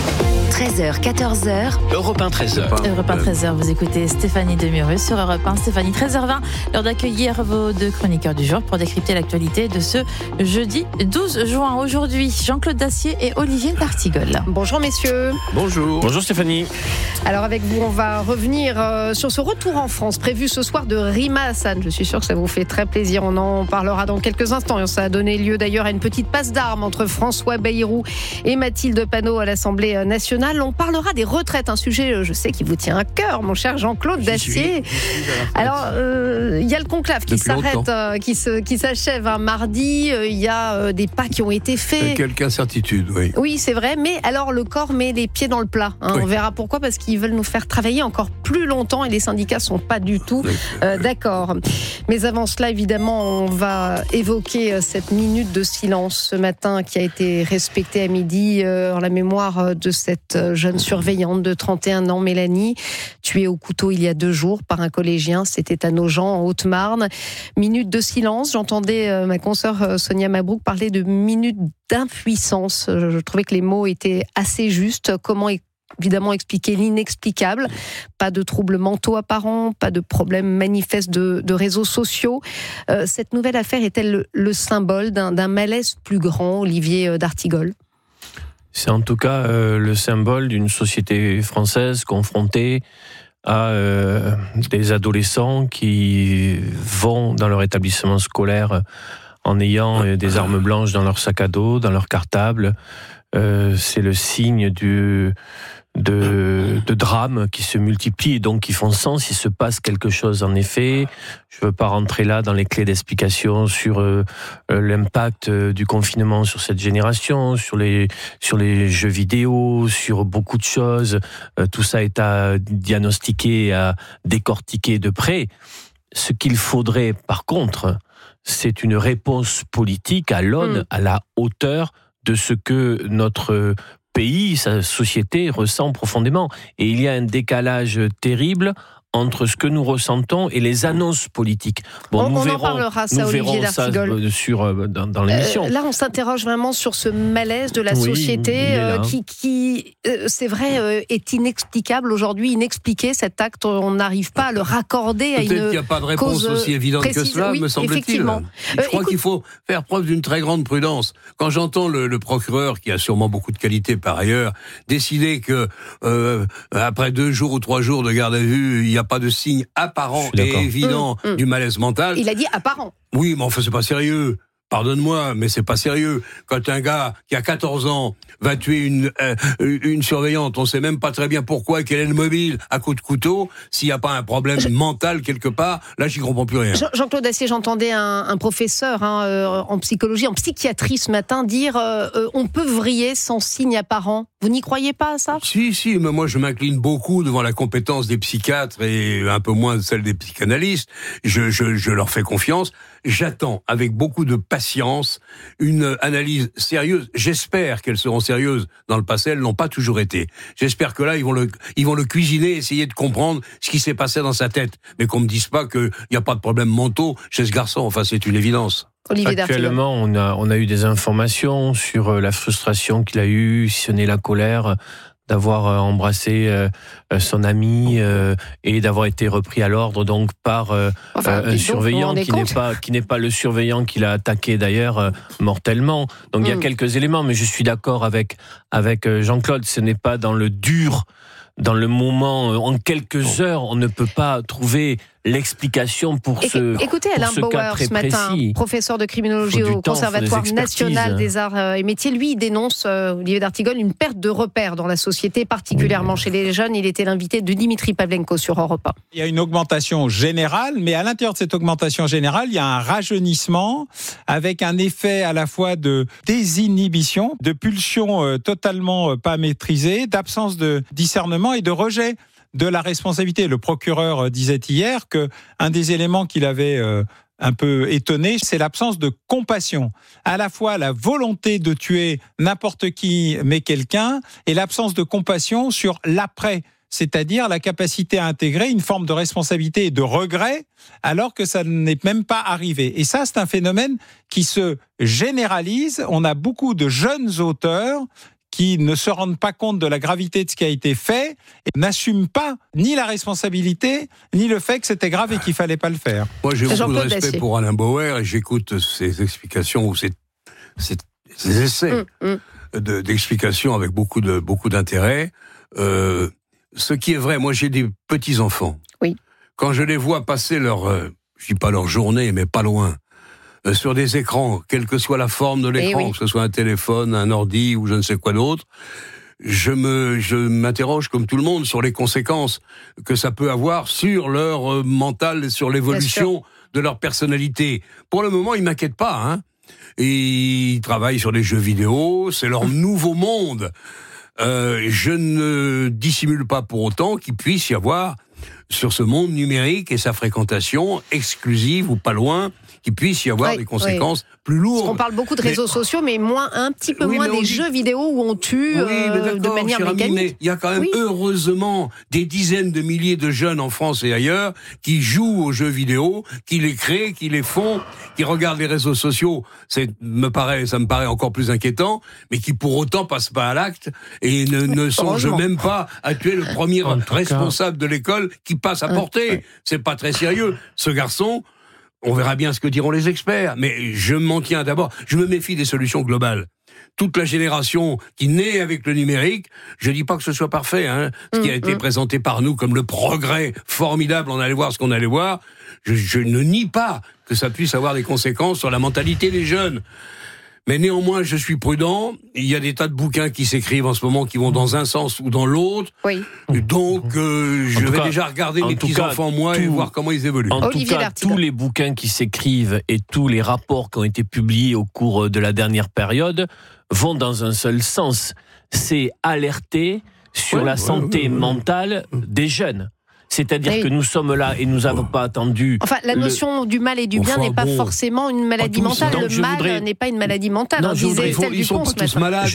13h, 14h. Europe 1, 13h. Europe 1, 13h, vous écoutez Stéphanie Demureux sur Europe 1. Stéphanie, 13h20, l'heure d'accueillir vos deux chroniqueurs du jour pour décrypter l'actualité de ce jeudi 12 juin. Aujourd'hui, Jean-Claude Dacier et Olivier d'Artigol. Bonjour messieurs. Bonjour. Bonjour Stéphanie. Alors avec vous, on va revenir sur ce retour en France prévu ce soir de Rima Hassan. Je suis sûre que ça vous fait très plaisir. On en parlera dans quelques instants. Ça a donné lieu d'ailleurs à une petite passe d'armes entre François Bayrou et Mathilde Panot à l'Assemblée nationale. On parlera des retraites, un sujet, je sais, qui vous tient à cœur, mon cher Jean-Claude Dacier. Alors, il y a le conclave qui s'arrête, qui s'achève un mardi. Il y a des pas qui ont été faits. Quelques incertitudes, oui. Oui, c'est vrai. Mais alors, le corps met les pieds dans le plat. Oui. On verra pourquoi, parce qu'ils veulent nous faire travailler encore plus longtemps et les syndicats sont pas du tout d'accord. Mais avant cela, évidemment, on va évoquer cette minute de silence ce matin qui a été respectée à midi en la mémoire de cette jeune surveillante de 31 ans, Mélanie, tuée au couteau il y a 2 jours par un collégien. C'était à Nogent, en Haute-Marne. Minute de silence. J'entendais ma consoeur Sonia Mabrouk parler de minute d'impuissance. Je trouvais que les mots étaient assez justes. Comment évidemment expliquer l'inexplicable. Pas de troubles mentaux apparents, pas de problèmes manifestes de réseaux sociaux. Cette nouvelle affaire est-elle le symbole d'un malaise plus grand, Olivier d'Artigol ? C'est en tout cas le symbole d'une société française confrontée à des adolescents qui vont dans leur établissement scolaire en ayant des armes blanches dans leur sac à dos, dans leur cartable. C'est le signe de drames qui se multiplient et donc qui font sens. Il se passe quelque chose en effet. Je ne veux pas rentrer là dans les clés d'explication sur l'impact du confinement sur cette génération, sur les jeux vidéo, sur beaucoup de choses. Tout ça est à diagnostiquer, à décortiquer de près. Ce qu'il faudrait par contre, c'est une réponse politique à l'aune, à la hauteur de ce que notre pays, sa société ressent profondément. Et il y a un décalage terrible entre ce que nous ressentons et les annonces politiques. Bon, nous verrons, en parlera, ça, Olivier d'Artigol. Dans l'émission. Là, on s'interroge vraiment sur ce malaise de la société qui c'est vrai, est inexplicable aujourd'hui, inexpliqué. Cet acte, on n'arrive pas à le raccorder à une cause précise. Peut-être qu'il n'y a pas de réponse aussi évidente que cela, me semble-t-il. Je crois qu'il faut faire preuve d'une très grande prudence. Quand j'entends le procureur, qui a sûrement beaucoup de qualités par ailleurs, décider que après 2 jours ou 3 jours de garde à vue, il n'y a pas de signe apparent et évident du malaise mental. Il a dit apparent. Oui, mais enfin, c'est pas sérieux. Pardonne-moi, mais c'est pas sérieux. Quand un gars qui a 14 ans va tuer une surveillante, on sait même pas très bien pourquoi, quel est le mobile à coup de couteau, s'il n'y a pas un problème mental quelque part, là j'y comprends plus rien. Jean-Claude Dacier, j'entendais un professeur en psychologie, en psychiatrie ce matin dire on peut vriller sans signe apparent. Vous n'y croyez pas à ça ? Si, mais moi je m'incline beaucoup devant la compétence des psychiatres et un peu moins celle des psychanalystes. Je leur fais confiance. J'attends avec beaucoup de patience une analyse sérieuse. J'espère qu'elles seront sérieuses. Dans le passé, elles n'ont pas toujours été. J'espère que là, ils vont le cuisiner, essayer de comprendre ce qui s'est passé dans sa tête. Mais qu'on me dise pas qu'il n'y a pas de problème mentaux chez ce garçon. Enfin, c'est une évidence. Actuellement, on a eu des informations sur la frustration qu'il a eue, si ce n'est la colère, d'avoir embrassé son ami et d'avoir été repris à l'ordre donc par un surveillant qui n'est pas le surveillant qui l'a attaqué d'ailleurs mortellement. Donc il y a quelques éléments, mais je suis d'accord avec Jean-Claude, ce n'est pas dans le dur, dans le moment, en quelques heures, on ne peut pas trouver l'explication pour ce Écoutez Alain Bauer ce matin, professeur de criminologie au Conservatoire national des arts et métiers. Lui, il dénonce, Olivier d'Artigol, une perte de repères dans la société, particulièrement chez les jeunes. Il était l'invité de Dimitri Pavlenko sur Europe 1. Il y a une augmentation générale, mais à l'intérieur de cette augmentation générale, il y a un rajeunissement avec un effet à la fois de désinhibition, de pulsion totalement pas maîtrisée, d'absence de discernement et de rejet de la responsabilité. Le procureur disait hier qu'un des éléments qu'il avait un peu étonné, c'est l'absence de compassion. À la fois la volonté de tuer n'importe qui, mais quelqu'un, et l'absence de compassion sur l'après, c'est-à-dire la capacité à intégrer une forme de responsabilité et de regret, alors que ça n'est même pas arrivé. Et ça, c'est un phénomène qui se généralise. On a beaucoup de jeunes auteurs qui ne se rendent pas compte de la gravité de ce qui a été fait et n'assument pas ni la responsabilité, ni le fait que c'était grave et qu'il ne fallait pas le faire. Moi, j'ai beaucoup de respect pour Alain Bauer et j'écoute ses explications ou ses essais d'explications avec beaucoup d'intérêt. Ce qui est vrai, moi j'ai des petits-enfants. Oui. Quand je les vois passer je dis pas leur journée, mais pas loin, sur des écrans, quelle que soit la forme de l'écran, que ce soit un téléphone, un ordi ou je ne sais quoi d'autre, je m'interroge comme tout le monde sur les conséquences que ça peut avoir sur leur mental et sur l'évolution de leur personnalité. Pour le moment, ils m'inquiètent pas, hein. Et ils travaillent sur les jeux vidéo, c'est leur nouveau monde. Je ne dissimule pas pour autant qu'il puisse y avoir sur ce monde numérique et sa fréquentation exclusive ou pas loin, qu'il puisse y avoir des conséquences plus lourdes. Parce qu'on parle beaucoup de réseaux sociaux, mais un petit peu moins des jeux vidéo où on tue de manière mécanique. Mais il y a quand même heureusement des dizaines de milliers de jeunes en France et ailleurs qui jouent aux jeux vidéo, qui les créent, qui les font, qui regardent les réseaux sociaux. Ça me paraît encore plus inquiétant, mais qui pour autant passent pas à l'acte et ne songent même pas à tuer le premier responsable de l'école qui passe à portée. C'est pas très sérieux. Ce garçon, on verra bien ce que diront les experts, mais je m'en tiens d'abord. Je me méfie des solutions globales. Toute la génération qui naît avec le numérique, je dis pas que ce soit parfait, hein. Ce qui a été présenté par nous comme le progrès formidable, on allait voir ce qu'on allait voir. Je ne nie pas que ça puisse avoir des conséquences sur la mentalité des jeunes. Mais néanmoins, je suis prudent. Il y a des tas de bouquins qui s'écrivent en ce moment qui vont dans un sens ou dans l'autre. Oui. Donc, je vais déjà regarder mes petits-enfants, et voir comment ils évoluent. En tout cas, tous les bouquins qui s'écrivent et tous les rapports qui ont été publiés au cours de la dernière période vont dans un seul sens. C'est alerter sur la santé mentale des jeunes. C'est-à-dire que nous sommes là et nous n'avons pas attendu... Enfin, la notion du mal et du bien n'est pas forcément une maladie mentale. Le mal n'est pas une maladie mentale. Non, ils sont pas tous malades.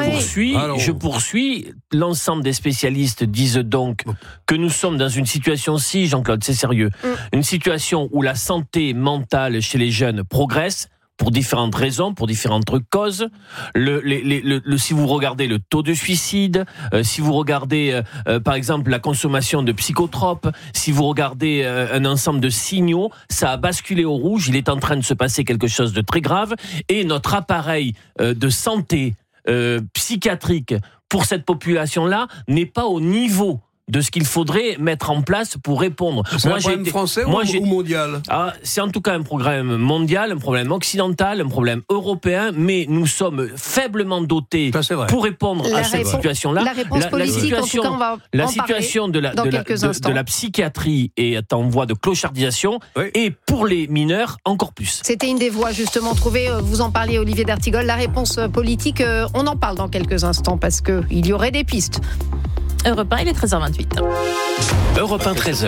Je poursuis. L'ensemble des spécialistes disent donc que nous sommes dans une situation, si Jean-Claude, c'est sérieux, une situation où la santé mentale chez les jeunes progresse, pour différentes raisons, pour différentes causes. Si vous regardez le taux de suicide, si vous regardez par exemple la consommation de psychotropes, si vous regardez un ensemble de signaux, ça a basculé au rouge, il est en train de se passer quelque chose de très grave et notre appareil de santé psychiatrique pour cette population-là n'est pas au niveau de ce qu'il faudrait mettre en place pour répondre. C'est un problème français ou mondial ? C'est en tout cas un problème mondial, un problème occidental, un problème européen, mais nous sommes faiblement dotés pour répondre à cette situation-là. La réponse politique, en tout cas, on va la situation de la psychiatrie est en voie de clochardisation et pour les mineurs, encore plus. C'était une des voies justement trouvées, vous en parliez Olivier d'Artigol, la réponse politique, on en parle dans quelques instants parce qu'il y aurait des pistes. Europe 1, il est 13h28. Europe 1, 13h.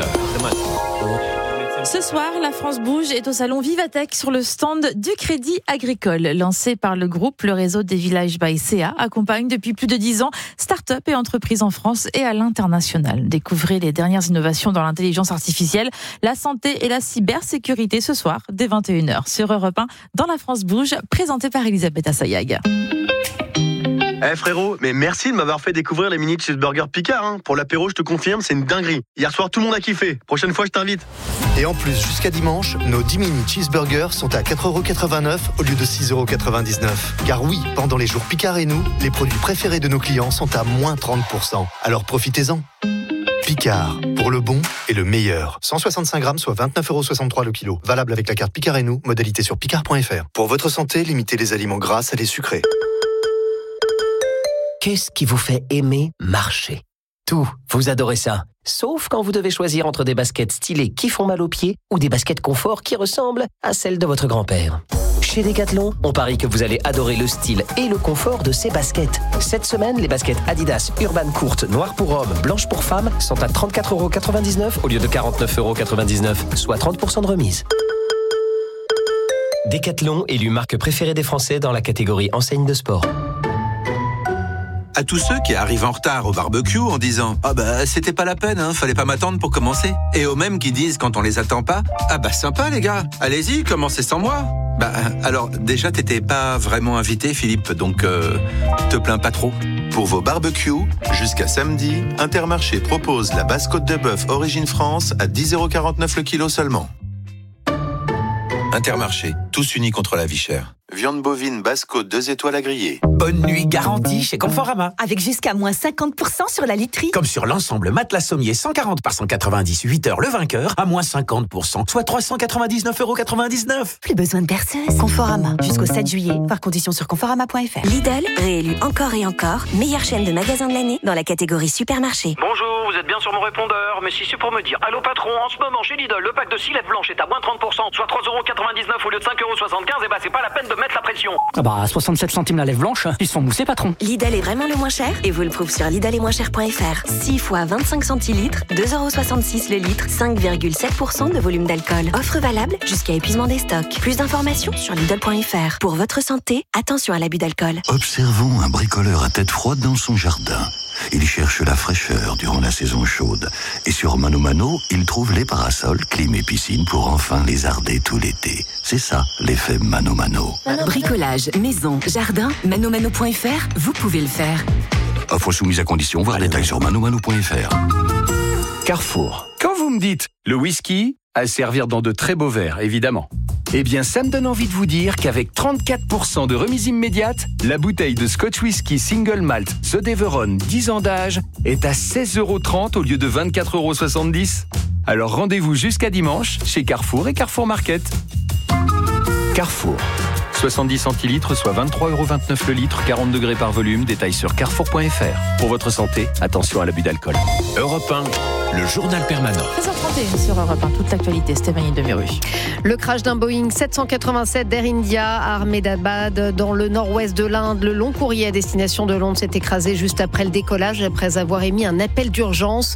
Ce soir, la France bouge est au salon Vivatech sur le stand du Crédit Agricole. Lancé par le groupe, le réseau des villages by CA accompagne depuis plus de 10 ans start-up et entreprises en France et à l'international. Découvrez les dernières innovations dans l'intelligence artificielle, la santé et la cybersécurité ce soir dès 21h sur Europe 1 dans la France bouge, présenté par Elisabeth Assayag. Frérot, mais merci de m'avoir fait découvrir les mini cheeseburgers Picard. Pour l'apéro, je te confirme, c'est une dinguerie. Hier soir, tout le monde a kiffé. Prochaine fois, je t'invite. Et en plus, jusqu'à dimanche, nos 10 mini cheeseburgers sont à 4,89€ au lieu de 6,99€. Car oui, pendant les jours Picard et nous, les produits préférés de nos clients sont à moins 30%. Alors profitez-en. Picard, pour le bon et le meilleur. 165 grammes, soit 29,63 € le kilo. Valable avec la carte Picard et nous, modalité sur picard.fr. Pour votre santé, limitez les aliments gras, salés, sucrés. Qu'est-ce qui vous fait aimer marcher ? Tout, vous adorez ça. Sauf quand vous devez choisir entre des baskets stylées qui font mal aux pieds ou des baskets confort qui ressemblent à celles de votre grand-père. Chez Decathlon, on parie que vous allez adorer le style et le confort de ces baskets. Cette semaine, les baskets Adidas Urban courtes, noires pour hommes, blanches pour femmes sont à 34,99 € au lieu de 49,99 €, soit 30% de remise. Decathlon, élu marque préférée des Français dans la catégorie enseigne de sport. À tous ceux qui arrivent en retard au barbecue en disant « Ah bah c'était pas la peine, fallait pas m'attendre pour commencer ». Et aux mêmes qui disent quand on les attend pas « Ah bah sympa les gars, allez-y, commencez sans moi ». Bah alors déjà t'étais pas vraiment invité Philippe, donc te plains pas trop. Pour vos barbecues, jusqu'à samedi, Intermarché propose la basse côte de bœuf Origine France à 10,49 € le kilo seulement. Intermarché, tous unis contre la vie chère. Viande bovine basse côte 2 étoiles à griller. Bonne nuit garantie chez Conforama. Avec jusqu'à moins 50% sur la literie. Comme sur l'ensemble matelas sommier 140 par 190, 8 heures le vainqueur, à moins 50%, soit 399,99 €. Plus besoin de perceuse. Conforama, jusqu'au 7 juillet. Voir conditions sur conforama.fr. Lidl, réélu encore et encore, meilleure chaîne de magasins de l'année dans la catégorie supermarché. Bonjour, vous êtes bien sur mon répondeur, mais si c'est pour me dire allô patron, en ce moment chez Lidl, le pack de 6 lèvres blanches est à moins 30%, soit 3,99 € au lieu de 5,75 €, et bah c'est pas la peine de mettre la pression. Ah bah 67 centimes la lèvre blanche, ils se font mousser patron. Lidl est vraiment le moins cher et vous le prouve sur lidl-et-moins-cher.fr. 6 fois 25 centilitres, 2,66 € le litre, 5,7% de volume d'alcool. Offre valable jusqu'à épuisement des stocks. Plus d'informations sur lidl.fr. Pour votre santé, attention à l'abus d'alcool. Observons un bricoleur à tête froide dans son jardin. Il cherche la fraîcheur durant la saison chaude. Et sur Mano Mano, il trouve les parasols, clim et piscine pour enfin lézarder tout l'été. C'est ça, l'effet Mano Mano. Bricolage, maison, jardin, manomano.fr, vous pouvez le faire. Offre soumise à condition, voir détails sur manomano.fr. Carrefour. Quand vous me dites le whisky, à servir dans de très beaux verres, évidemment. Eh bien, ça me donne envie de vous dire qu'avec 34% de remise immédiate, la bouteille de Scotch Whisky Single Malt The Deveron 10 ans d'âge est à 16,30 € au lieu de 24,70 €. Alors rendez-vous jusqu'à dimanche chez Carrefour et Carrefour Market. Carrefour. 70 centilitres, soit 23,29 € le litre, 40 degrés par volume. Détail sur carrefour.fr. Pour votre santé, attention à l'abus d'alcool. Europe 1, le journal permanent. 13h31 sur Europe 1, toute l'actualité, Stéphanie Demiru. Le crash d'un Boeing 787 d'Air India à Ahmedabad, dans le nord-ouest de l'Inde. Le long courrier à destination de Londres s'est écrasé juste après le décollage, après avoir émis un appel d'urgence.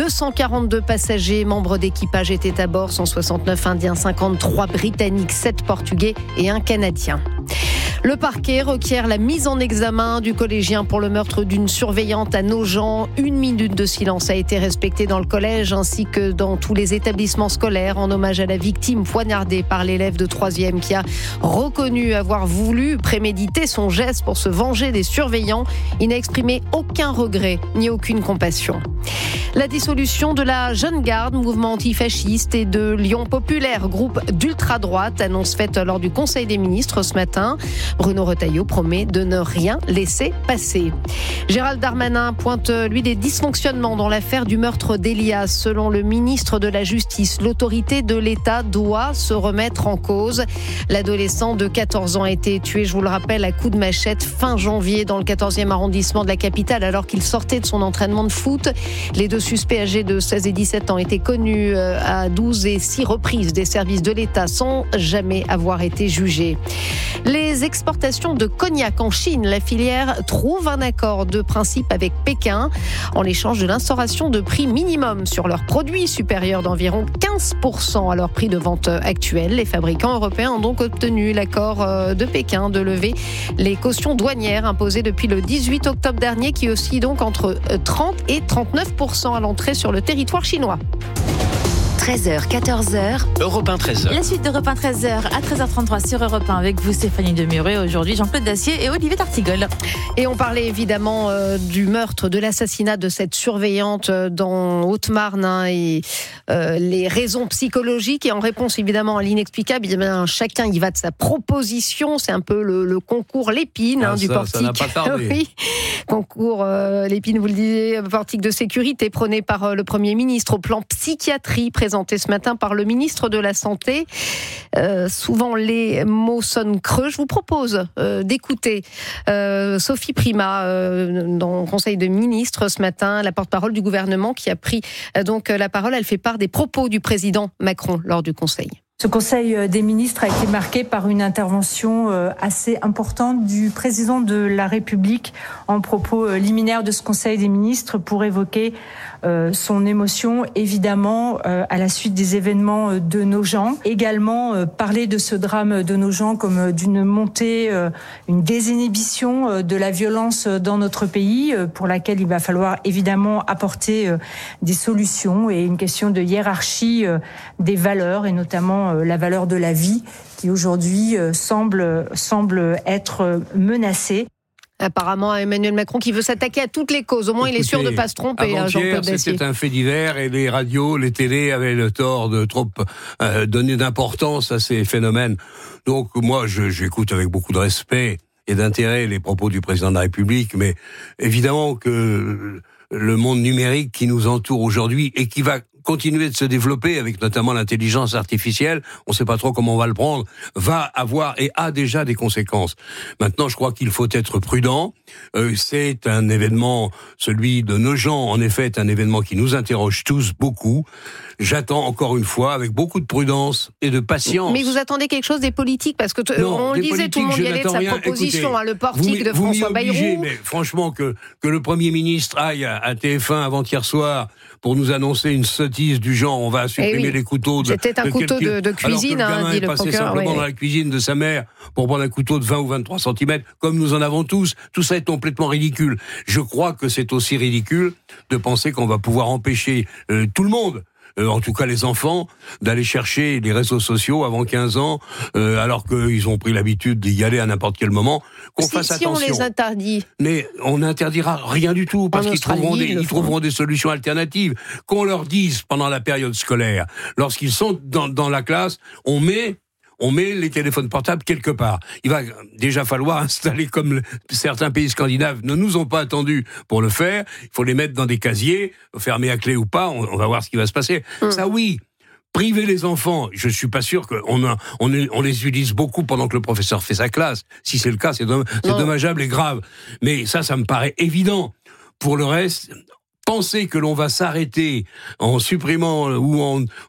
242 passagers, membres d'équipage étaient à bord, 169 Indiens, 53 Britanniques, 7 Portugais et un Canadien. Le parquet requiert la mise en examen du collégien pour le meurtre d'une surveillante à Nogent. 1 minute de silence a été respectée dans le collège ainsi que dans tous les établissements scolaires en hommage à la victime poignardée par l'élève de 3e qui a reconnu avoir voulu préméditer son geste pour se venger des surveillants. Il n'a exprimé aucun regret ni aucune compassion. La dissolution de la Jeune Garde, mouvement antifasciste, et de Lyon Populaire, groupe d'ultra-droite, annonce faite lors du Conseil des ministres ce matin. Bruno Retailleau promet de ne rien laisser passer. Gérald Darmanin pointe, lui, des dysfonctionnements dans l'affaire du meurtre d'Elias. Selon le ministre de la Justice, l'autorité de l'État doit se remettre en cause. L'adolescent de 14 ans a été tué, je vous le rappelle, à coups de machette fin janvier dans le 14e arrondissement de la capitale alors qu'il sortait de son entraînement de foot. Les deux suspects âgés de 16 et 17 ans étaient connus à 12 et 6 reprises des services de l'État sans jamais avoir été jugés. Les exportations de cognac en Chine, la filière trouve un accord de principe avec Pékin en échange de l'instauration de prix minimum sur leurs produits supérieurs d'environ 15% à leur prix de vente actuel. Les fabricants européens ont donc obtenu l'accord de Pékin de lever les cautions douanières imposées depuis le 18 octobre dernier qui oscillent donc entre 30 et 39% à l'entrée sur le territoire chinois. 13h, 14h. Europe 1, 13h. La suite d'Europe 1, 13h à 13h33 sur Europe 1 avec vous, Stéphanie Demuré. Aujourd'hui, Jean-Claude Dacier et Olivier D'Artigol. Et on parlait évidemment du meurtre, de l'assassinat de cette surveillante dans Haute-Marne. Et les raisons psychologiques. Et en réponse évidemment à l'inexplicable, chacun y va de sa proposition. C'est un peu le concours Lépine du portique. Ça n'a pas tardé. Oui. Concours Lépine, vous le disiez, portique de sécurité prôné par le Premier ministre au plan psychiatrie présenté ce matin par le ministre de la Santé. Souvent les mots sonnent creux. Je vous propose d'écouter Sophie Primas dans le Conseil de ministres ce matin, la porte-parole du gouvernement qui a pris donc la parole. Elle fait part des propos du président Macron lors du Conseil. Ce Conseil des ministres a été marqué par une intervention assez importante du président de la République en propos liminaires de ce Conseil des ministres pour évoquer son émotion, évidemment, à la suite des événements de Nogent. Également, parler de ce drame de Nogent comme d'une montée, une désinhibition de la violence dans notre pays, pour laquelle il va falloir évidemment apporter des solutions et une question de hiérarchie des valeurs, et notamment la valeur de la vie, qui aujourd'hui semble être menacée. Apparemment, Emmanuel Macron qui veut s'attaquer à toutes les causes. Au moins, il est sûr de ne pas se tromper. Avant-hier, c'était un fait divers et les radios, les télés avaient le tort de trop donner d'importance à ces phénomènes. Donc moi, j'écoute avec beaucoup de respect et d'intérêt les propos du président de la République, mais évidemment que le monde numérique qui nous entoure aujourd'hui et qui va continuer de se développer avec notamment l'intelligence artificielle, on ne sait pas trop comment on va le prendre, va avoir et a déjà des conséquences. Maintenant, je crois qu'il faut être prudent. C'est un événement, celui de Nogent, en effet, est un événement qui nous interroge tous beaucoup. J'attends encore une fois, avec beaucoup de prudence et de patience. Mais vous attendez quelque chose des politiques, parce que on le disait, tout le monde y allait de sa proposition. Écoutez, le portique de François Bayrou. Mais franchement, que le Premier ministre aille à TF1 avant-hier soir pour nous annoncer une sottise du genre, on va supprimer les couteaux de... C'était un couteau de cuisine, alors que le gamin dit est le passé procureur. simplement dans la cuisine de sa mère pour prendre un couteau de 20 ou 23 cm, comme nous en avons tous. Tout ça est complètement ridicule. Je crois que c'est aussi ridicule de penser qu'on va pouvoir empêcher tout le monde, en tout cas les enfants, d'aller chercher les réseaux sociaux avant 15 ans, alors qu'ils ont pris l'habitude d'y aller à n'importe quel moment, fasse attention. Si on les interdit. Mais on n'interdira rien du tout, parce qu'ils trouveront des solutions alternatives. Qu'on leur dise pendant la période scolaire, lorsqu'ils sont dans la classe, on met les téléphones portables quelque part. Il va déjà falloir installer, comme certains pays scandinaves ne nous ont pas attendus pour le faire, il faut les mettre dans des casiers, fermés à clé ou pas, on va voir ce qui va se passer. Ça oui, priver les enfants, je suis pas sûr qu'on les utilise beaucoup pendant que le professeur fait sa classe. Si c'est le cas, c'est dommageable et grave. Mais ça me paraît évident. Pour le reste... Penser que l'on va s'arrêter en supprimant ou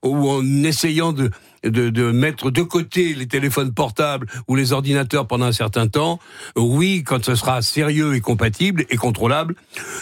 en essayant de mettre de côté les téléphones portables ou les ordinateurs pendant un certain temps, oui, quand ce sera sérieux et compatible et contrôlable.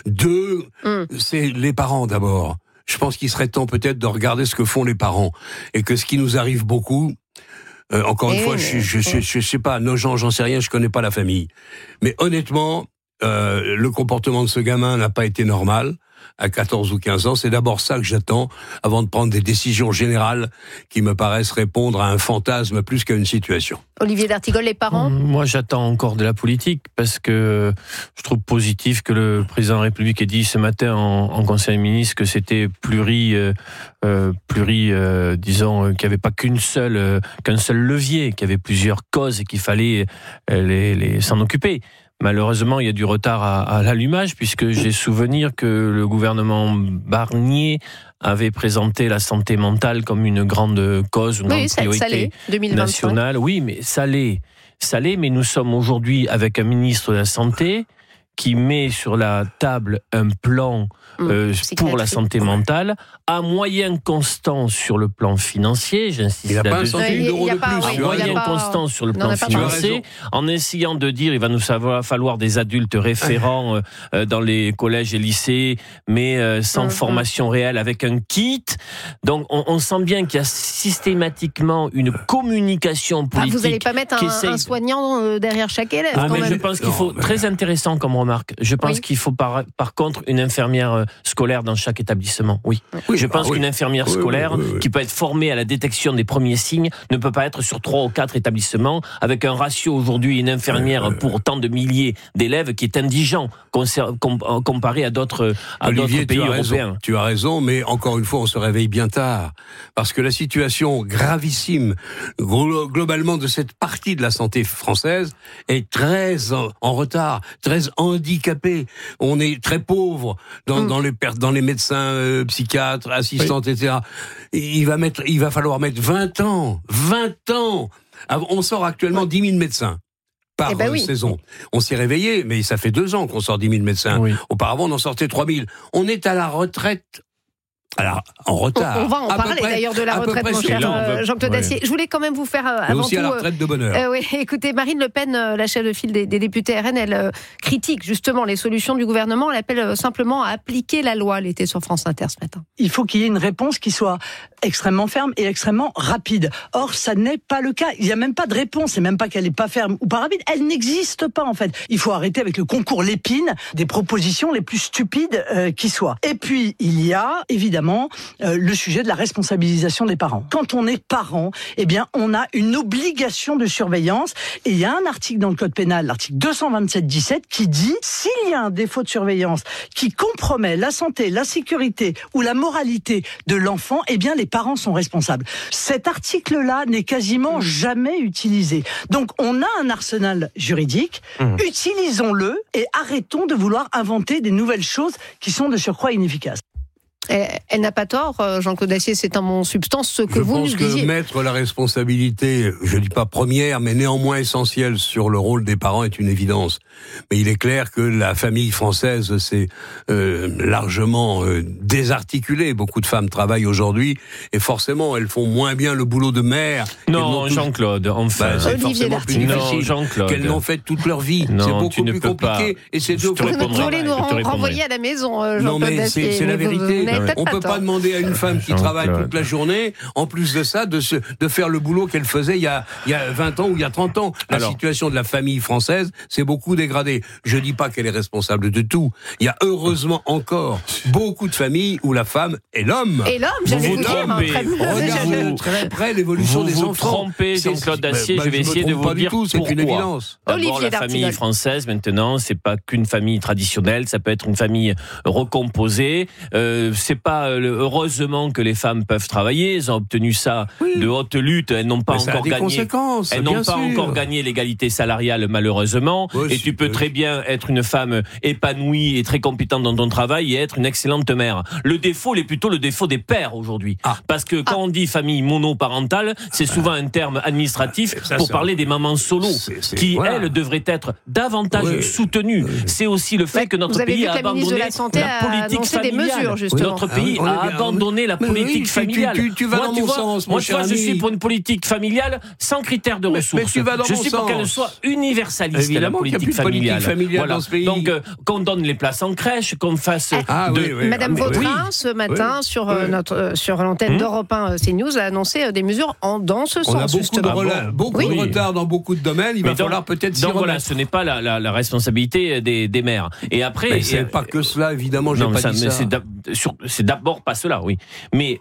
C'est les parents d'abord. Je pense qu'il serait temps peut-être de regarder ce que font les parents et que ce qui nous arrive beaucoup. Encore une fois, je sais pas, Nogent, j'en sais rien, je connais pas la famille. Mais honnêtement, le comportement de ce gamin n'a pas été normal. À 14 ou 15 ans, c'est d'abord ça que j'attends avant de prendre des décisions générales qui me paraissent répondre à un fantasme plus qu'à une situation. Olivier d'Artigol, les parents ? Moi, j'attends encore de la politique parce que je trouve positif que le président de la République ait dit ce matin en Conseil des ministres que c'était disons, qu'il n'y avait pas qu'un seul levier, qu'il y avait plusieurs causes et qu'il fallait s'en occuper. Malheureusement, il y a du retard à l'allumage, puisque j'ai souvenir que le gouvernement Barnier avait présenté la santé mentale comme une grande cause, une grande priorité nationale. Oui, mais ça l'est, mais nous sommes aujourd'hui avec un ministre de la Santé qui met sur la table un plan pour la santé mentale, à moyen constant sur le plan financier, j'insiste là-dessus. Il n'y a pas un centime d'euro de plus. À moyen constant sur le plan financier, en essayant de dire il va nous falloir des adultes référents dans les collèges et lycées, mais sans formation réelle, avec un kit. Donc on sent bien qu'il y a systématiquement une communication politique. Vous n'allez pas mettre un soignant derrière chaque élève quand mais même. je pense qu'il faut, très intéressant comme remarque, remarque. Je pense qu'il faut par contre une infirmière scolaire dans chaque établissement. Oui. Je pense qu'une infirmière scolaire qui peut être formée à la détection des premiers signes ne peut pas être sur 3 ou 4 établissements avec un ratio aujourd'hui une infirmière pour tant de milliers d'élèves qui est indigent comparé à d'autres pays européens. Tu as raison, mais encore une fois, on se réveille bien tard parce que la situation gravissime globalement de cette partie de la santé française est très en retard, très handicapée. On est très pauvre dans les médecins, psychiatres, assistantes, etc. Il va falloir mettre 20 ans. On sort actuellement 10 000 médecins par saison. On s'est réveillé, mais ça fait 2 ans qu'on sort 10 000 médecins. Auparavant, on en sortait 3 000. On est à la retraite. Alors, en retard. On va en parler d'ailleurs de la retraite, mon cher Jean-Claude Dacier. Je voulais quand même vous faire avant aussi tout... à la retraite de bonheur. Écoutez, Marine Le Pen, la chef de file des députés RN, elle critique justement les solutions du gouvernement. Elle appelle simplement à appliquer la loi. Elle était sur France Inter ce matin. Il faut qu'il y ait une réponse qui soit extrêmement ferme et extrêmement rapide. Or, ça n'est pas le cas. Il n'y a même pas de réponse. C'est même pas qu'elle n'est pas ferme ou pas rapide. Elle n'existe pas, en fait. Il faut arrêter avec le concours Lépine des propositions les plus stupides qui soient. Et puis, il y a, évidemment, le sujet de la responsabilisation des parents. Quand on est parent, eh bien, on a une obligation de surveillance. Et il y a un article dans le Code pénal, l'article 227-17, qui dit, s'il y a un défaut de surveillance qui compromet la santé, la sécurité ou la moralité de l'enfant, eh bien, les parents sont responsables. Cet article-là n'est quasiment jamais utilisé. Donc, on a un arsenal juridique, utilisons-le et arrêtons de vouloir inventer des nouvelles choses qui sont de surcroît inefficaces. Elle n'a pas tort, Jean-Claude Dacier, c'est en mon substance ce que vous nous disiez. Je pense que mettre la responsabilité, je ne dis pas première, mais néanmoins essentielle sur le rôle des parents est une évidence. Mais il est clair que la famille française s'est largement désarticulée. Beaucoup de femmes travaillent aujourd'hui et forcément elles font moins bien le boulot de mère. Non, Jean-Claude, enfin. C'est forcément plus difficile qu'elles l'ont fait toute leur vie. C'est beaucoup plus compliqué. Et c'est vous voulez nous renvoyer à la maison, Jean-Claude Dacier. Non mais c'est la vérité. On ne peut pas demander à une femme qui travaille toute la journée, en plus de ça, de faire le boulot qu'elle faisait il y a 20 ans ou il y a 30 ans. La situation de la famille française s'est beaucoup dégradée. Je ne dis pas qu'elle est responsable de tout. Il y a heureusement encore beaucoup de familles où la femme est l'homme. Et l'homme, j'allais vous dire. Regardez de très près l'évolution des enfants. Vous trompez, Jean-Claude Dacier, je vais essayer de vous dire pourquoi. C'est une évidence. D'abord, la famille française, maintenant, c'est pas qu'une famille traditionnelle, ça peut être une famille recomposée. C'est pas heureusement que les femmes peuvent travailler, elles ont obtenu ça de haute lutte, elles n'ont pas encore gagné l'égalité salariale malheureusement, et tu peux très bien être une femme épanouie et très compétente dans ton travail et être une excellente mère. Le défaut est plutôt le défaut des pères aujourd'hui, parce que quand on dit famille monoparentale, c'est souvent un terme administratif pour parler des mamans solo qui elles devraient être davantage soutenues. C'est aussi le fait que notre pays a abandonné la politique familiale. Notre pays a abandonné la politique familiale. Tu vas dans mon sens, mon cher ami. Je suis pour une politique familiale sans critères de ressources. Je suis pour qu'elle soit universaliste, la politique familiale. Dans ce pays. Donc, qu'on donne les places en crèche, qu'on fasse... Madame Vautrin, ce matin, sur l'antenne d'Europe 1 CNews, a annoncé des mesures dans ce sens. On a beaucoup de retard dans beaucoup de domaines. Il va falloir peut-être s'y remettre. Voilà, ce n'est pas la responsabilité des maires. Et après... c'est pas que cela, évidemment, j'ai pas dit ça. C'est d'abord pas cela, oui. Mais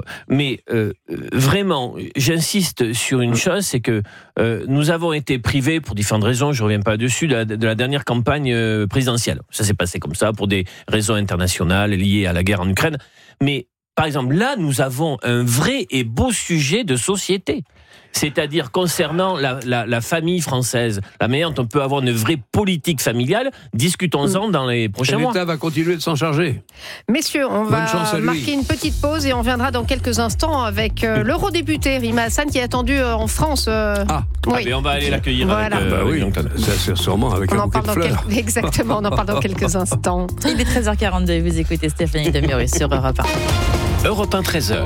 vraiment, j'insiste sur une chose, c'est que nous avons été privés, pour différentes raisons, je reviens pas dessus, de la dernière campagne présidentielle. Ça s'est passé comme ça, pour des raisons internationales liées à la guerre en Ukraine. Mais, par exemple, là, nous avons un vrai et beau sujet de société. C'est-à-dire concernant la famille française, la manière dont on peut avoir une vraie politique familiale. Discutons-en dans les prochains mois. L'État va continuer de s'en charger. Messieurs, on va marquer une petite pause et on reviendra dans quelques instants avec l'eurodéputé Rima Hassan qui est attendu en France. Mais on va aller l'accueillir c'est sûrement avec un bouquet de fleurs. Exactement, on en parle dans quelques instants. Il est 13h42, vous écoutez Stéphanie Demurus sur Europe 1. Europe 1, 13h.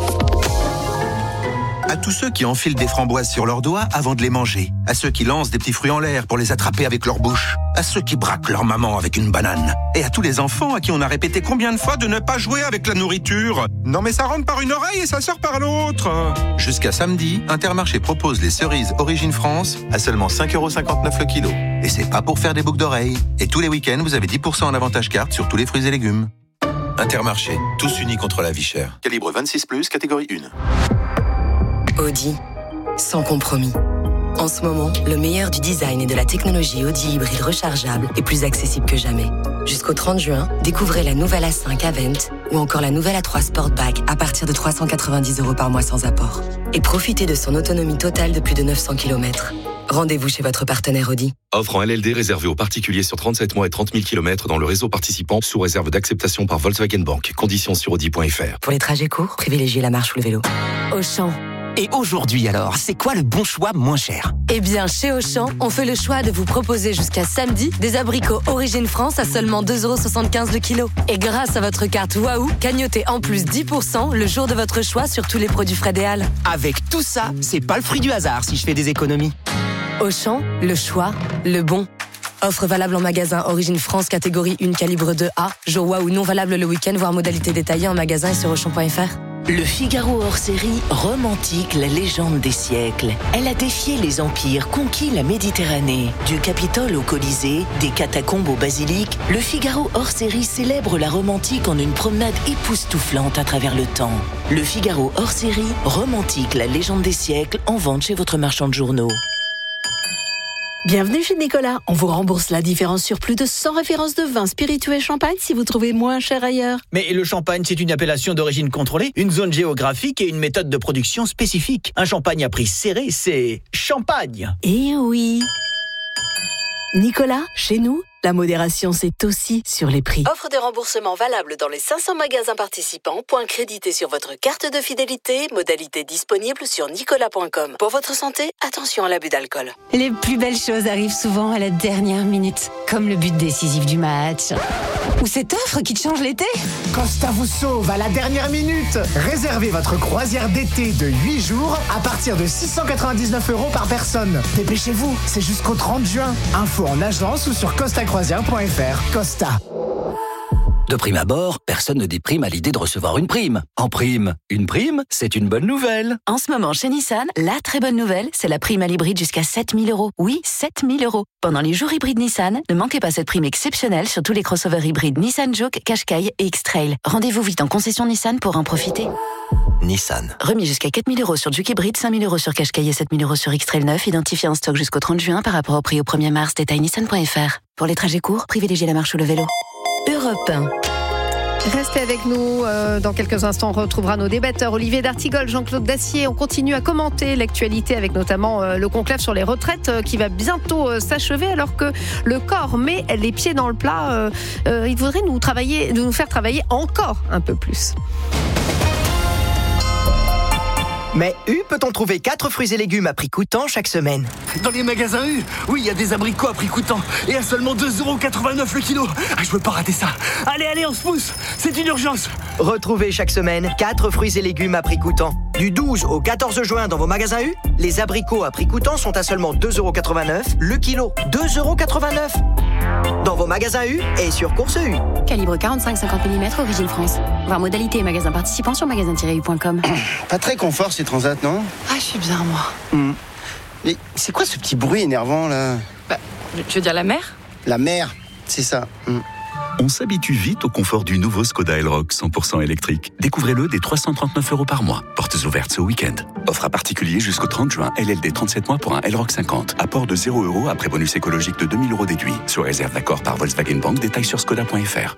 À tous ceux qui enfilent des framboises sur leurs doigts avant de les manger. À ceux qui lancent des petits fruits en l'air pour les attraper avec leur bouche. À ceux qui braquent leur maman avec une banane. Et à tous les enfants à qui on a répété combien de fois de ne pas jouer avec la nourriture. Non mais ça rentre par une oreille et ça sort par l'autre. Jusqu'à samedi, Intermarché propose les cerises Origine France à seulement 5,59€ le kilo. Et c'est pas pour faire des boucles d'oreilles. Et tous les week-ends, vous avez 10% en avantage carte sur tous les fruits et légumes. Intermarché, tous unis contre la vie chère. Calibre 26+, catégorie 1. Audi, sans compromis. En ce moment, le meilleur du design et de la technologie Audi hybride rechargeable est plus accessible que jamais. Jusqu'au 30 juin, découvrez la nouvelle A5 Avent ou encore la nouvelle A3 Sportback à partir de 390€ par mois sans apport. Et profitez de son autonomie totale de plus de 900 km. Rendez-vous chez votre partenaire Audi. Offre en LLD réservée aux particuliers sur 37 mois et 30 000 km dans le réseau participant sous réserve d'acceptation par Volkswagen Bank. Conditions sur Audi.fr. Pour les trajets courts, privilégiez la marche ou le vélo. Auchan. Et aujourd'hui alors, c'est quoi le bon choix moins cher ? Eh bien, chez Auchan, on fait le choix de vous proposer jusqu'à samedi des abricots Origine France à seulement 2,75€ le kilo. Et grâce à votre carte Waouh, cagnotez en plus 10% le jour de votre choix sur tous les produits Frédéal. Avec tout ça, c'est pas le fruit du hasard si je fais des économies. Auchan, le choix, le bon. Offre valable en magasin Origine France catégorie 1 calibre 2A. Jour Waouh non valable le week-end, voire modalité détaillée en magasin et sur Auchan.fr. Le Figaro hors série romantique la légende des siècles. Elle a défié les empires, conquis la Méditerranée. Du Capitole au Colisée, des catacombes au basilic, le Figaro hors série célèbre la romantique en une promenade époustouflante à travers le temps. Le Figaro hors série romantique la légende des siècles en vente chez votre marchand de journaux. Bienvenue chez Nicolas. On vous rembourse la différence sur plus de 100 références de vins, spiritueux et champagne si vous trouvez moins cher ailleurs. Mais le champagne, c'est une appellation d'origine contrôlée, une zone géographique et une méthode de production spécifique. Un champagne à prix serré, c'est champagne. Eh oui. Nicolas, chez nous, la modération, c'est aussi sur les prix. Offre de remboursement valable dans les 500 magasins participants. Points crédités sur votre carte de fidélité. Modalité disponible sur nicolas.com. Pour votre santé, attention à l'abus d'alcool. Les plus belles choses arrivent souvent à la dernière minute. Comme le but décisif du match. Ou cette offre qui te change l'été. Costa vous sauve à la dernière minute. Réservez votre croisière d'été de 8 jours à partir de 699€ par personne. Dépêchez-vous, c'est jusqu'au 30 juin. Info en agence ou sur costacroisière.fr. Costa. De prime abord, personne ne déprime à l'idée de recevoir une prime. En prime, une prime, c'est une bonne nouvelle. En ce moment, chez Nissan, la très bonne nouvelle, c'est la prime à l'hybride jusqu'à 7 000 €. Oui, 7 000 €. Pendant les jours hybrides Nissan, ne manquez pas cette prime exceptionnelle sur tous les crossovers hybrides Nissan Juke, Qashqai et X-Trail. Rendez-vous vite en concession Nissan pour en profiter. Nissan. Remis jusqu'à 4 000 € sur Juke hybride, 5 000 € sur Qashqai et 7 000 € sur X-Trail 9, identifié en stock jusqu'au 30 juin par rapport au prix au 1er mars. Détail nissan.fr. Pour les trajets courts, privilégiez la marche ou le vélo. Europe 1. Restez avec nous. Dans quelques instants, on retrouvera nos débatteurs. Olivier D'Artigol, Jean-Claude Dacier. On continue à commenter l'actualité avec notamment le conclave sur les retraites qui va bientôt s'achever alors que le corps met les pieds dans le plat. Il faudrait nous faire travailler encore un peu plus. Mais U, peut-on trouver 4 fruits et légumes à prix coûtant chaque semaine? Dans les magasins U, oui, il y a des abricots à prix coûtant et à seulement 2,89€ le kilo. Ah, je veux pas rater ça. Allez, on se pousse, c'est une urgence. Retrouvez chaque semaine 4 fruits et légumes à prix coûtant. Du 12 au 14 juin dans vos magasins U, les abricots à prix coûtant sont à seulement 2,89€ le kilo. 2,89€ dans vos magasins U et sur Course U. Calibre 45-50 mm, Origine France. Voir modalité et magasins participants sur magasin-u.com. Pas très confort ces transats, non? Ah, je suis bien, moi. Mais c'est quoi ce petit bruit énervant, là? Tu veux dire la mer? La mer, c'est ça. On s'habitue vite au confort du nouveau Skoda Elroq 100% électrique. Découvrez-le dès 339€ par mois. Portes ouvertes ce week-end. Offre à particulier jusqu'au 30 juin. LLD 37 mois pour un Elroq 50. Apport de 0€ après bonus écologique de 2 000 € déduit. Sous réserve d'accord par Volkswagen Bank. Détails sur skoda.fr.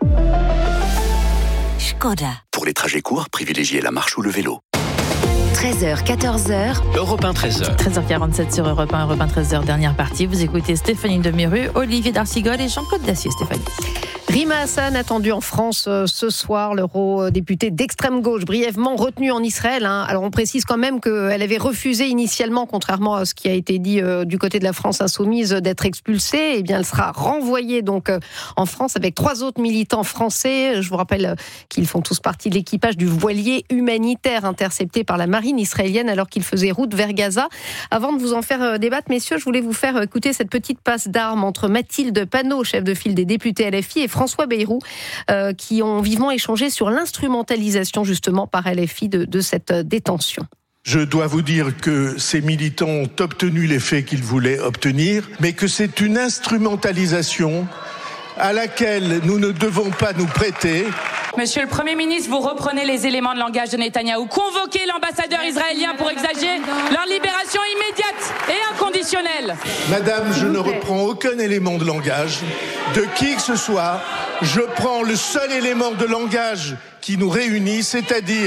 Skoda. Pour les trajets courts, privilégiez la marche ou le vélo. 13h, 14h. Europe 1, 13h. 13h47 sur Europe 1, Europe 1, 13h, dernière partie. Vous écoutez Stéphanie Demiru, Olivier D'Artigol et Jean-Claude Dacier. Stéphanie. Rima Hassan, attendu en France ce soir, l'eurodéputée d'extrême gauche, brièvement retenue en Israël. Alors on précise quand même qu'elle avait refusé initialement, contrairement à ce qui a été dit du côté de la France insoumise, d'être expulsée. Eh bien, elle sera renvoyée donc en France avec 3 autres militants français. Je vous rappelle qu'ils font tous partie de l'équipage du voilier humanitaire intercepté par la marine israélienne alors qu'il faisait route vers Gaza. Avant de vous en faire débattre, messieurs, je voulais vous faire écouter cette petite passe d'armes entre Mathilde Panot, chef de file des députés LFI, et François Bayrou, qui ont vivement échangé sur l'instrumentalisation justement par LFI de cette détention. Je dois vous dire que ces militants ont obtenu l'effet qu'ils voulaient obtenir, mais que c'est une instrumentalisation à laquelle nous ne devons pas nous prêter. Monsieur le Premier ministre, vous reprenez les éléments de langage de Netanyahou. Convoquez l'ambassadeur israélien pour exiger leur libération immédiate et inconditionnelle. Madame, je ne reprends aucun élément de langage de qui que ce soit. Je prends le seul élément de langage qui nous réunit, c'est-à-dire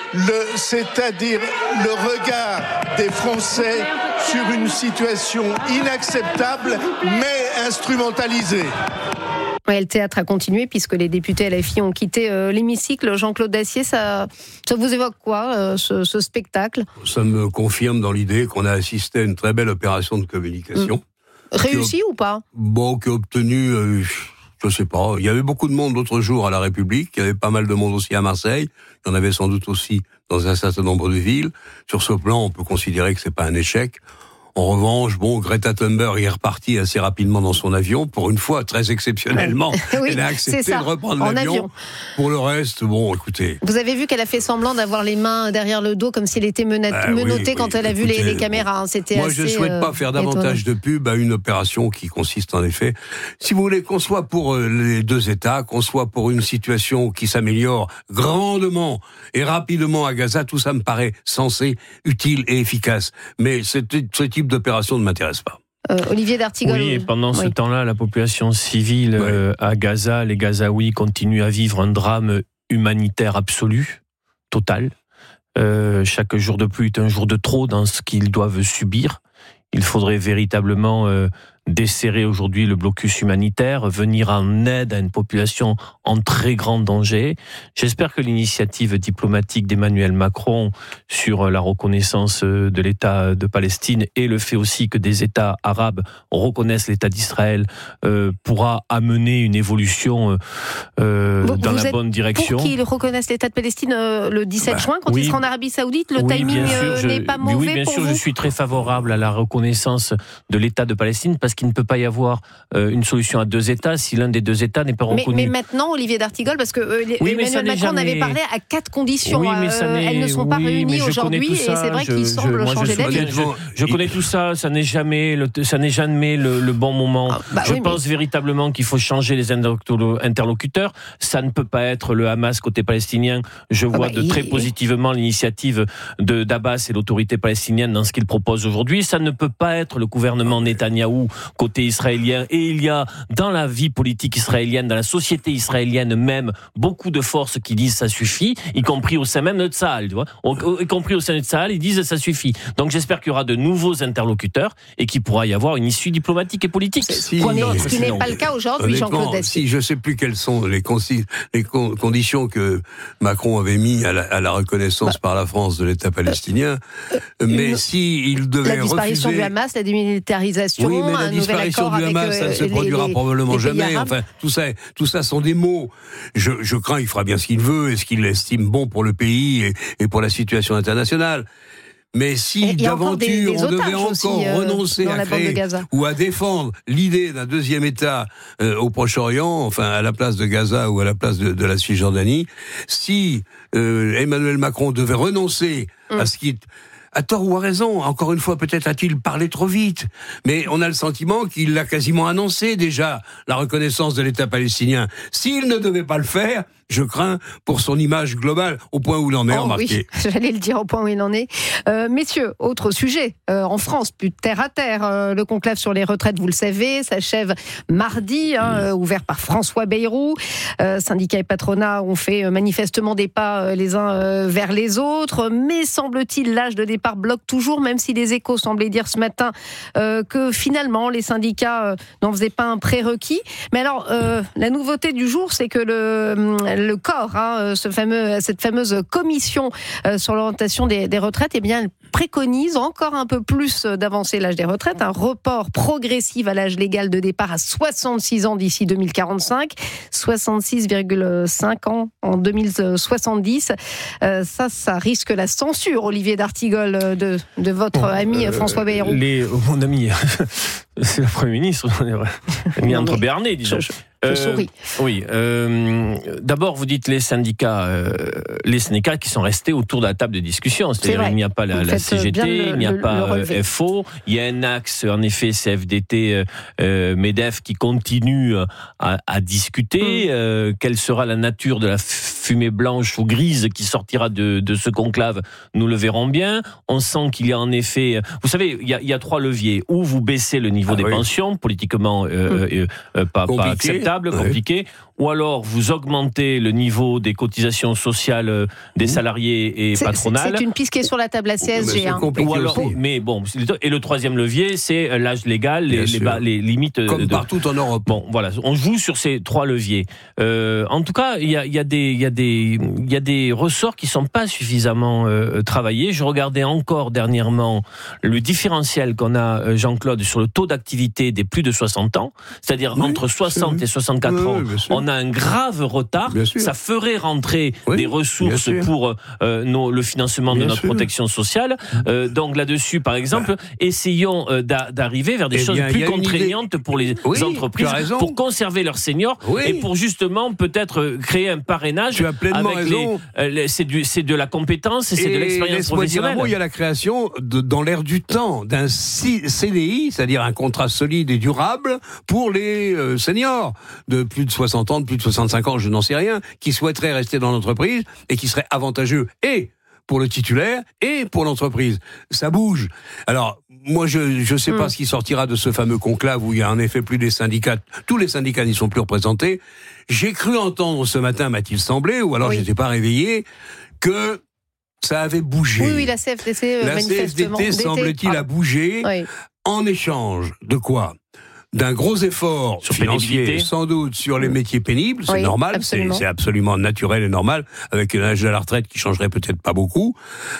le regard des Français sur une situation inacceptable, mais instrumentalisée. Ouais, le théâtre a continué puisque les députés LFI ont quitté l'hémicycle. Jean-Claude Dacier, ça vous évoque quoi, ce spectacle ? Ça me confirme dans l'idée qu'on a assisté à une très belle opération de communication. Réussie ou pas ? Bon, qui a obtenu... je sais pas. Il y avait beaucoup de monde l'autre jour à la République. Il y avait pas mal de monde aussi à Marseille. Il y en avait sans doute aussi dans un certain nombre de villes. Sur ce plan, on peut considérer que c'est pas un échec. En revanche, Greta Thunberg est repartie assez rapidement dans son avion. Pour une fois, très exceptionnellement, oui, elle a accepté de reprendre l'avion. Pour le reste, écoutez... Vous avez vu qu'elle a fait semblant d'avoir les mains derrière le dos, comme s'il était menotté quand elle a vu les caméras. Moi, je ne souhaite pas faire davantage de pub à une opération qui consiste en effet... Si vous voulez qu'on soit pour les deux États, qu'on soit pour une situation qui s'améliore grandement et rapidement à Gaza, tout ça me paraît sensé, utile et efficace. Mais ce type d'opération ne m'intéresse pas. Olivier d'Artigol. Oui, et pendant ce temps-là, la population civile à Gaza, les Gazaouis continuent à vivre un drame humanitaire absolu, total. Chaque jour de plus est un jour de trop dans ce qu'ils doivent subir. Il faudrait véritablement desserrer aujourd'hui le blocus humanitaire, venir en aide à une population en très grand danger. J'espère que l'initiative diplomatique d'Emmanuel Macron sur la reconnaissance de l'État de Palestine et le fait aussi que des États arabes reconnaissent l'État d'Israël pourra amener une évolution dans la bonne direction. Pour qu'ils reconnaissent l'État de Palestine le 17 juin, quand il sera en Arabie Saoudite, le timing n'est pas mauvais pour vous ? Oui, bien sûr, je suis très favorable à la reconnaissance de l'État de Palestine parce qu'il ne peut pas y avoir une solution à deux États si l'un des deux États n'est pas reconnu. Mais maintenant, Olivier d'Artigol, parce que Emmanuel Macron en avait parlé à 4 conditions. Elles ne sont pas réunies aujourd'hui et c'est vrai qu'il semble changer d'avis. Je connais tout ça, ça n'est jamais le bon moment. Je pense véritablement qu'il faut changer les interlocuteurs. Ça ne peut pas être le Hamas côté palestinien. Je vois très positivement l'initiative d'Abbas et l'autorité palestinienne dans ce qu'il propose aujourd'hui. Ça ne peut pas être le gouvernement Netanyahou côté israélien. Et il y a dans la vie politique israélienne, dans la société israélienne même, beaucoup de forces qui disent ça suffit, y compris au sein même de Tsahal, tu vois, y compris au sein de Tsahal, ils disent ça suffit. Donc j'espère qu'il y aura de nouveaux interlocuteurs et qu'il pourra y avoir une issue diplomatique et politique. Ce qui n'est pas le cas aujourd'hui, Jean-Claude Dacier. Si je ne sais plus quelles sont les conditions que Macron avait mis à la reconnaissance par la France de l'État palestinien, mais il devait refuser... La disparition du Hamas, la démilitarisation, un nouvel accord avec ça ne se produira probablement jamais. Enfin, tout ça sont des mots. Je crains qu'il fera bien ce qu'il veut et ce qu'il estime bon pour le pays et pour la situation internationale. Mais si d'aventure on devait encore renoncer à créer ou à défendre l'idée d'un deuxième État au Proche-Orient, enfin à la place de Gaza ou à la place de la Cisjordanie, si Emmanuel Macron devait renoncer à ce qui... À tort ou à raison, encore une fois, peut-être a-t-il parlé trop vite, mais on a le sentiment qu'il l'a quasiment annoncé déjà, la reconnaissance de l'État palestinien. S'il ne devait pas le faire, je crains pour son image globale, au point où il en est remarqué. Oui, j'allais le dire, au point où il en est. Messieurs, autre sujet, en France, plus de terre à terre, le conclave sur les retraites, vous le savez, s'achève mardi, ouvert par François Bayrou. Syndicats et patronats ont fait manifestement des pas les uns vers les autres, mais semble-t-il, l'âge de départ bloque toujours, même si les Échos semblaient dire ce matin que finalement, les syndicats n'en faisaient pas un prérequis. Mais alors, la nouveauté du jour, c'est que le corps, cette fameuse commission sur l'orientation des retraites, eh bien, elle préconise encore un peu plus d'avancer l'âge des retraites, un report progressif à l'âge légal de départ à 66 ans d'ici 2045, 66,5 ans en 2070. Ça risque la censure, Olivier d'Artigol, de votre ami François Bayrou. Mon ami, c'est le Premier ministre, on est mis entre Béarnais, disons. Je souris. Oui. D'abord, vous dites les syndicats qui sont restés autour de la table de discussion. C'est-à-dire, il n'y a pas la CGT, il n'y a pas FO. Il y a un axe, en effet, CFDT, MEDEF, qui continue à discuter. Quelle sera la nature de la fumée blanche ou grise qui sortira de ce conclave? Nous le verrons bien. On sent qu'il y a en effet... Vous savez, il y a 3 leviers. Ou vous baissez le niveau des pensions, politiquement pas acceptable, compliqué. Ou alors vous augmentez le niveau des cotisations sociales des salariés et patronales. C'est une piste qui est sur la table à CSG. Ou alors, mais bon, et le troisième levier, c'est l'âge légal, les limites. Comme partout en Europe. Bon, voilà, on joue sur ces 3 leviers. En tout cas, il y a des ressorts qui sont pas suffisamment travaillés. Je regardais encore dernièrement le différentiel qu'on a, Jean-Claude, sur le taux d'activité des plus de 60 ans, c'est-à-dire entre 60 et 64 ans. On a un grave retard. Ça ferait rentrer des ressources pour le financement de notre protection sociale. Donc là-dessus, par exemple, essayons d'arriver vers des choses plus contraignantes pour les entreprises, pour conserver leurs seniors et pour justement peut-être créer un parrainage. Tu as pleinement raison. C'est de la compétence et c'est de l'expérience professionnelle. Il y a la création, dans l'air du temps, d'un CDI, c'est-à-dire un contrat solide et durable pour les seniors de plus de 60 ans, de plus de 65 ans, je n'en sais rien, qui souhaiteraient rester dans l'entreprise et qui serait avantageux et pour le titulaire et pour l'entreprise. Ça bouge. Alors, moi, je sais pas ce qui sortira de ce fameux conclave où il y a en effet plus des syndicats. Tous les syndicats n'y sont plus représentés. J'ai cru entendre ce matin, m'a-t-il semblé, ou alors j'étais pas réveillé, que ça avait bougé. Oui, la CFDT, manifestement. La CFDT, semble-t-il, a bougé en échange de quoi ? D'un gros effort financier, sans doute, sur les métiers pénibles, c'est normal, c'est absolument naturel et normal, avec un âge de la retraite qui changerait peut-être pas beaucoup.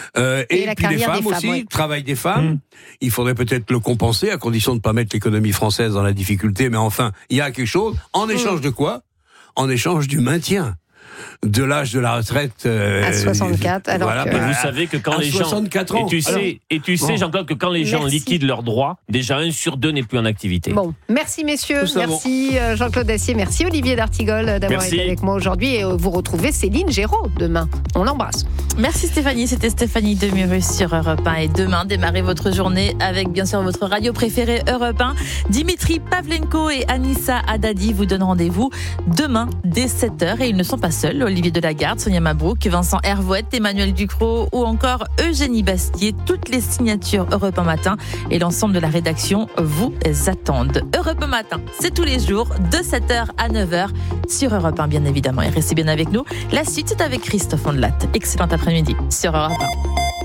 Et puis les femmes aussi, travail des femmes, il faudrait peut-être le compenser, à condition de ne pas mettre l'économie française dans la difficulté, mais enfin, il y a quelque chose. En échange de quoi ? En échange du maintien de l'âge de la retraite à 64. Alors voilà, vous savez que quand les gens 64 ans. Et tu sais Jean-Claude que quand les gens liquident leurs droits, déjà 1 sur 2 n'est plus en activité. Bon, merci messieurs, merci Jean-Claude Dacier, merci Olivier d'Artigol d'avoir été avec moi aujourd'hui et vous retrouvez Céline Géraud demain. On l'embrasse. Merci Stéphanie, c'était Stéphanie Demurus sur Europe 1 et demain démarrez votre journée avec bien sûr votre radio préférée Europe 1. Dimitri Pavlenko et Anissa Haddadi vous donnent rendez-vous demain dès 7h et ils ne sont pas seuls. Olivier Delagarde, Sonia Mabrouk, Vincent Hervouette, Emmanuel Ducrot ou encore Eugénie Bastier. Toutes les signatures Europe 1 Matin et l'ensemble de la rédaction vous attendent. Europe 1 Matin, c'est tous les jours de 7h à 9h sur Europe 1 bien évidemment. Et restez bien avec nous. La suite c'est avec Christophe Ondelat. Excellent après-midi sur Europe 1.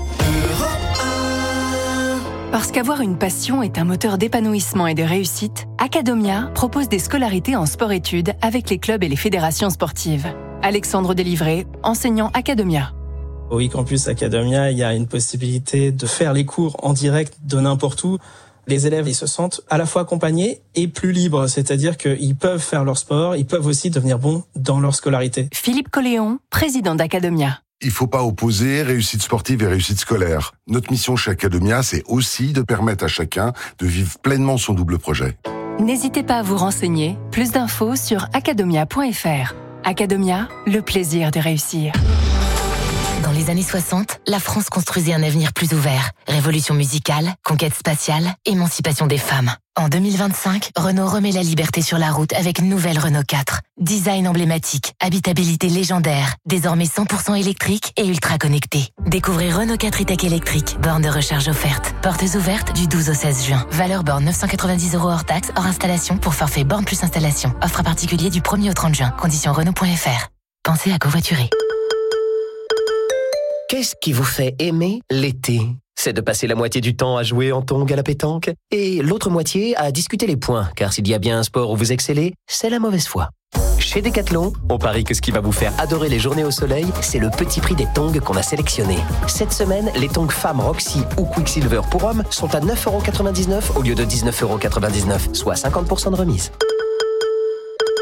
Parce qu'avoir une passion est un moteur d'épanouissement et de réussite, Academia propose des scolarités en sport-études avec les clubs et les fédérations sportives. Alexandre Délivré, enseignant Academia. Au e-campus Academia, il y a une possibilité de faire les cours en direct de n'importe où. Les élèves, ils se sentent à la fois accompagnés et plus libres, c'est-à-dire qu'ils peuvent faire leur sport, ils peuvent aussi devenir bons dans leur scolarité. Philippe Colléon, président d'Academia. Il ne faut pas opposer réussite sportive et réussite scolaire. Notre mission chez Academia, c'est aussi de permettre à chacun de vivre pleinement son double projet. N'hésitez pas à vous renseigner. Plus d'infos sur academia.fr. Academia, le plaisir de réussir. Dans les années 60, la France construisait un avenir plus ouvert. Révolution musicale, conquête spatiale, émancipation des femmes. En 2025, Renault remet la liberté sur la route avec une nouvelle Renault 4. Design emblématique, habitabilité légendaire, désormais 100% électrique et ultra connecté. Découvrez Renault 4 e-Tech électrique, borne de recharge offerte. Portes ouvertes du 12 au 16 juin. Valeur borne 990 € hors taxe, hors installation pour forfait borne plus installation. Offre à particulier du 1er au 30 juin. Conditions Renault.fr. Pensez à covoiturer. Qu'est-ce qui vous fait aimer l'été ? C'est de passer la moitié du temps à jouer en tongs à la pétanque et l'autre moitié à discuter les points, car s'il y a bien un sport où vous excellez, c'est la mauvaise foi. Chez Decathlon, on parie que ce qui va vous faire adorer les journées au soleil, c'est le petit prix des tongs qu'on a sélectionnés. Cette semaine, les tongs femmes Roxy ou Quicksilver pour hommes sont à 9,99 € au lieu de 19,99 €, soit 50% de remise.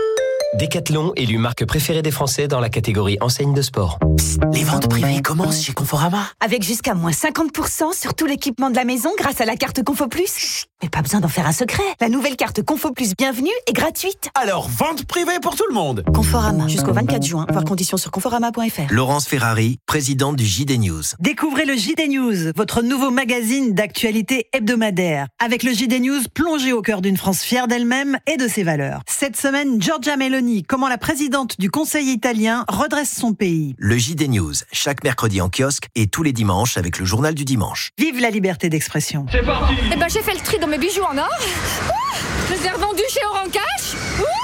Decathlon, élu marque préférée des Français dans la catégorie enseigne de sport. Psst, les ventes privées commencent chez Conforama. Avec jusqu'à moins 50% sur tout l'équipement de la maison grâce à la carte Confo Plus. Chut, mais pas besoin d'en faire un secret. La nouvelle carte Confo Plus Bienvenue est gratuite. Alors, vente privée pour tout le monde. Conforama, jusqu'au 24 juin. Voir conditions sur conforama.fr. Laurence Ferrari, présidente du JD News. Découvrez le JD News, votre nouveau magazine d'actualité hebdomadaire. Avec le JD News, plongez au cœur d'une France fière d'elle-même et de ses valeurs. Cette semaine, Giorgia Meloni, comment la présidente du Conseil italien redresse son pays. Le JD News, chaque mercredi en kiosque et tous les dimanches avec le journal du dimanche. Vive la liberté d'expression. C'est parti. Eh ben j'ai fait le tri dans mes bijoux en or. Je les ai revendus chez Oran Cash.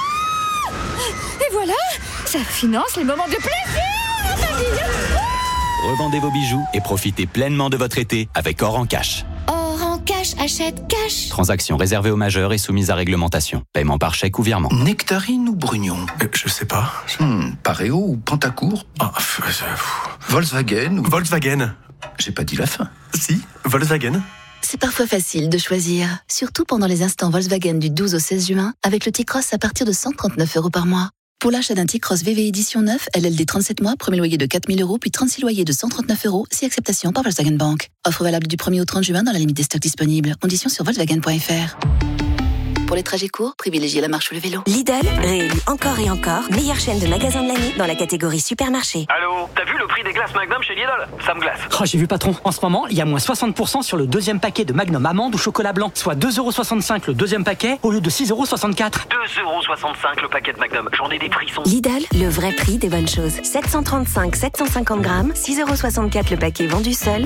Et voilà, ça finance les moments de plaisir. Revendez vos bijoux et profitez pleinement de votre été avec Oran Cash. Oran Cash, achète cash. Transaction réservée aux majeurs et soumise à réglementation. Paiement par chèque ou virement. Nectarine ou Brugnon? Je sais pas. Pareo ou Pantacourt? Volkswagen ou... Volkswagen. J'ai pas dit la fin. Si, Volkswagen. C'est parfois facile de choisir, surtout pendant les instants Volkswagen du 12 au 16 juin, avec le T-Cross à partir de 139 € par mois. Pour l'achat d'un T-Cross VV édition 9, LLD 37 mois, premier loyer de 4 000 €, puis 36 loyers de 139 €, si acceptation par Volkswagen Bank. Offre valable du 1er au 30 juin dans la limite des stocks disponibles. Conditions sur Volkswagen.fr. Pour les trajets courts, privilégiez la marche ou le vélo. Lidl, réélu encore et encore, meilleure chaîne de magasins de l'année dans la catégorie supermarché. Allô, t'as vu le prix des glaces Magnum chez Lidl? Ça me glace. Oh, j'ai vu patron. En ce moment, il y a moins 60% sur le deuxième paquet de Magnum amande ou chocolat blanc, soit 2,65 € le deuxième paquet au lieu de 6,64 €. 2,65 € le paquet de Magnum. J'en ai des frissons. Lidl, le vrai prix des bonnes choses. 735, 750 grammes, 6,64 € le paquet vendu seul,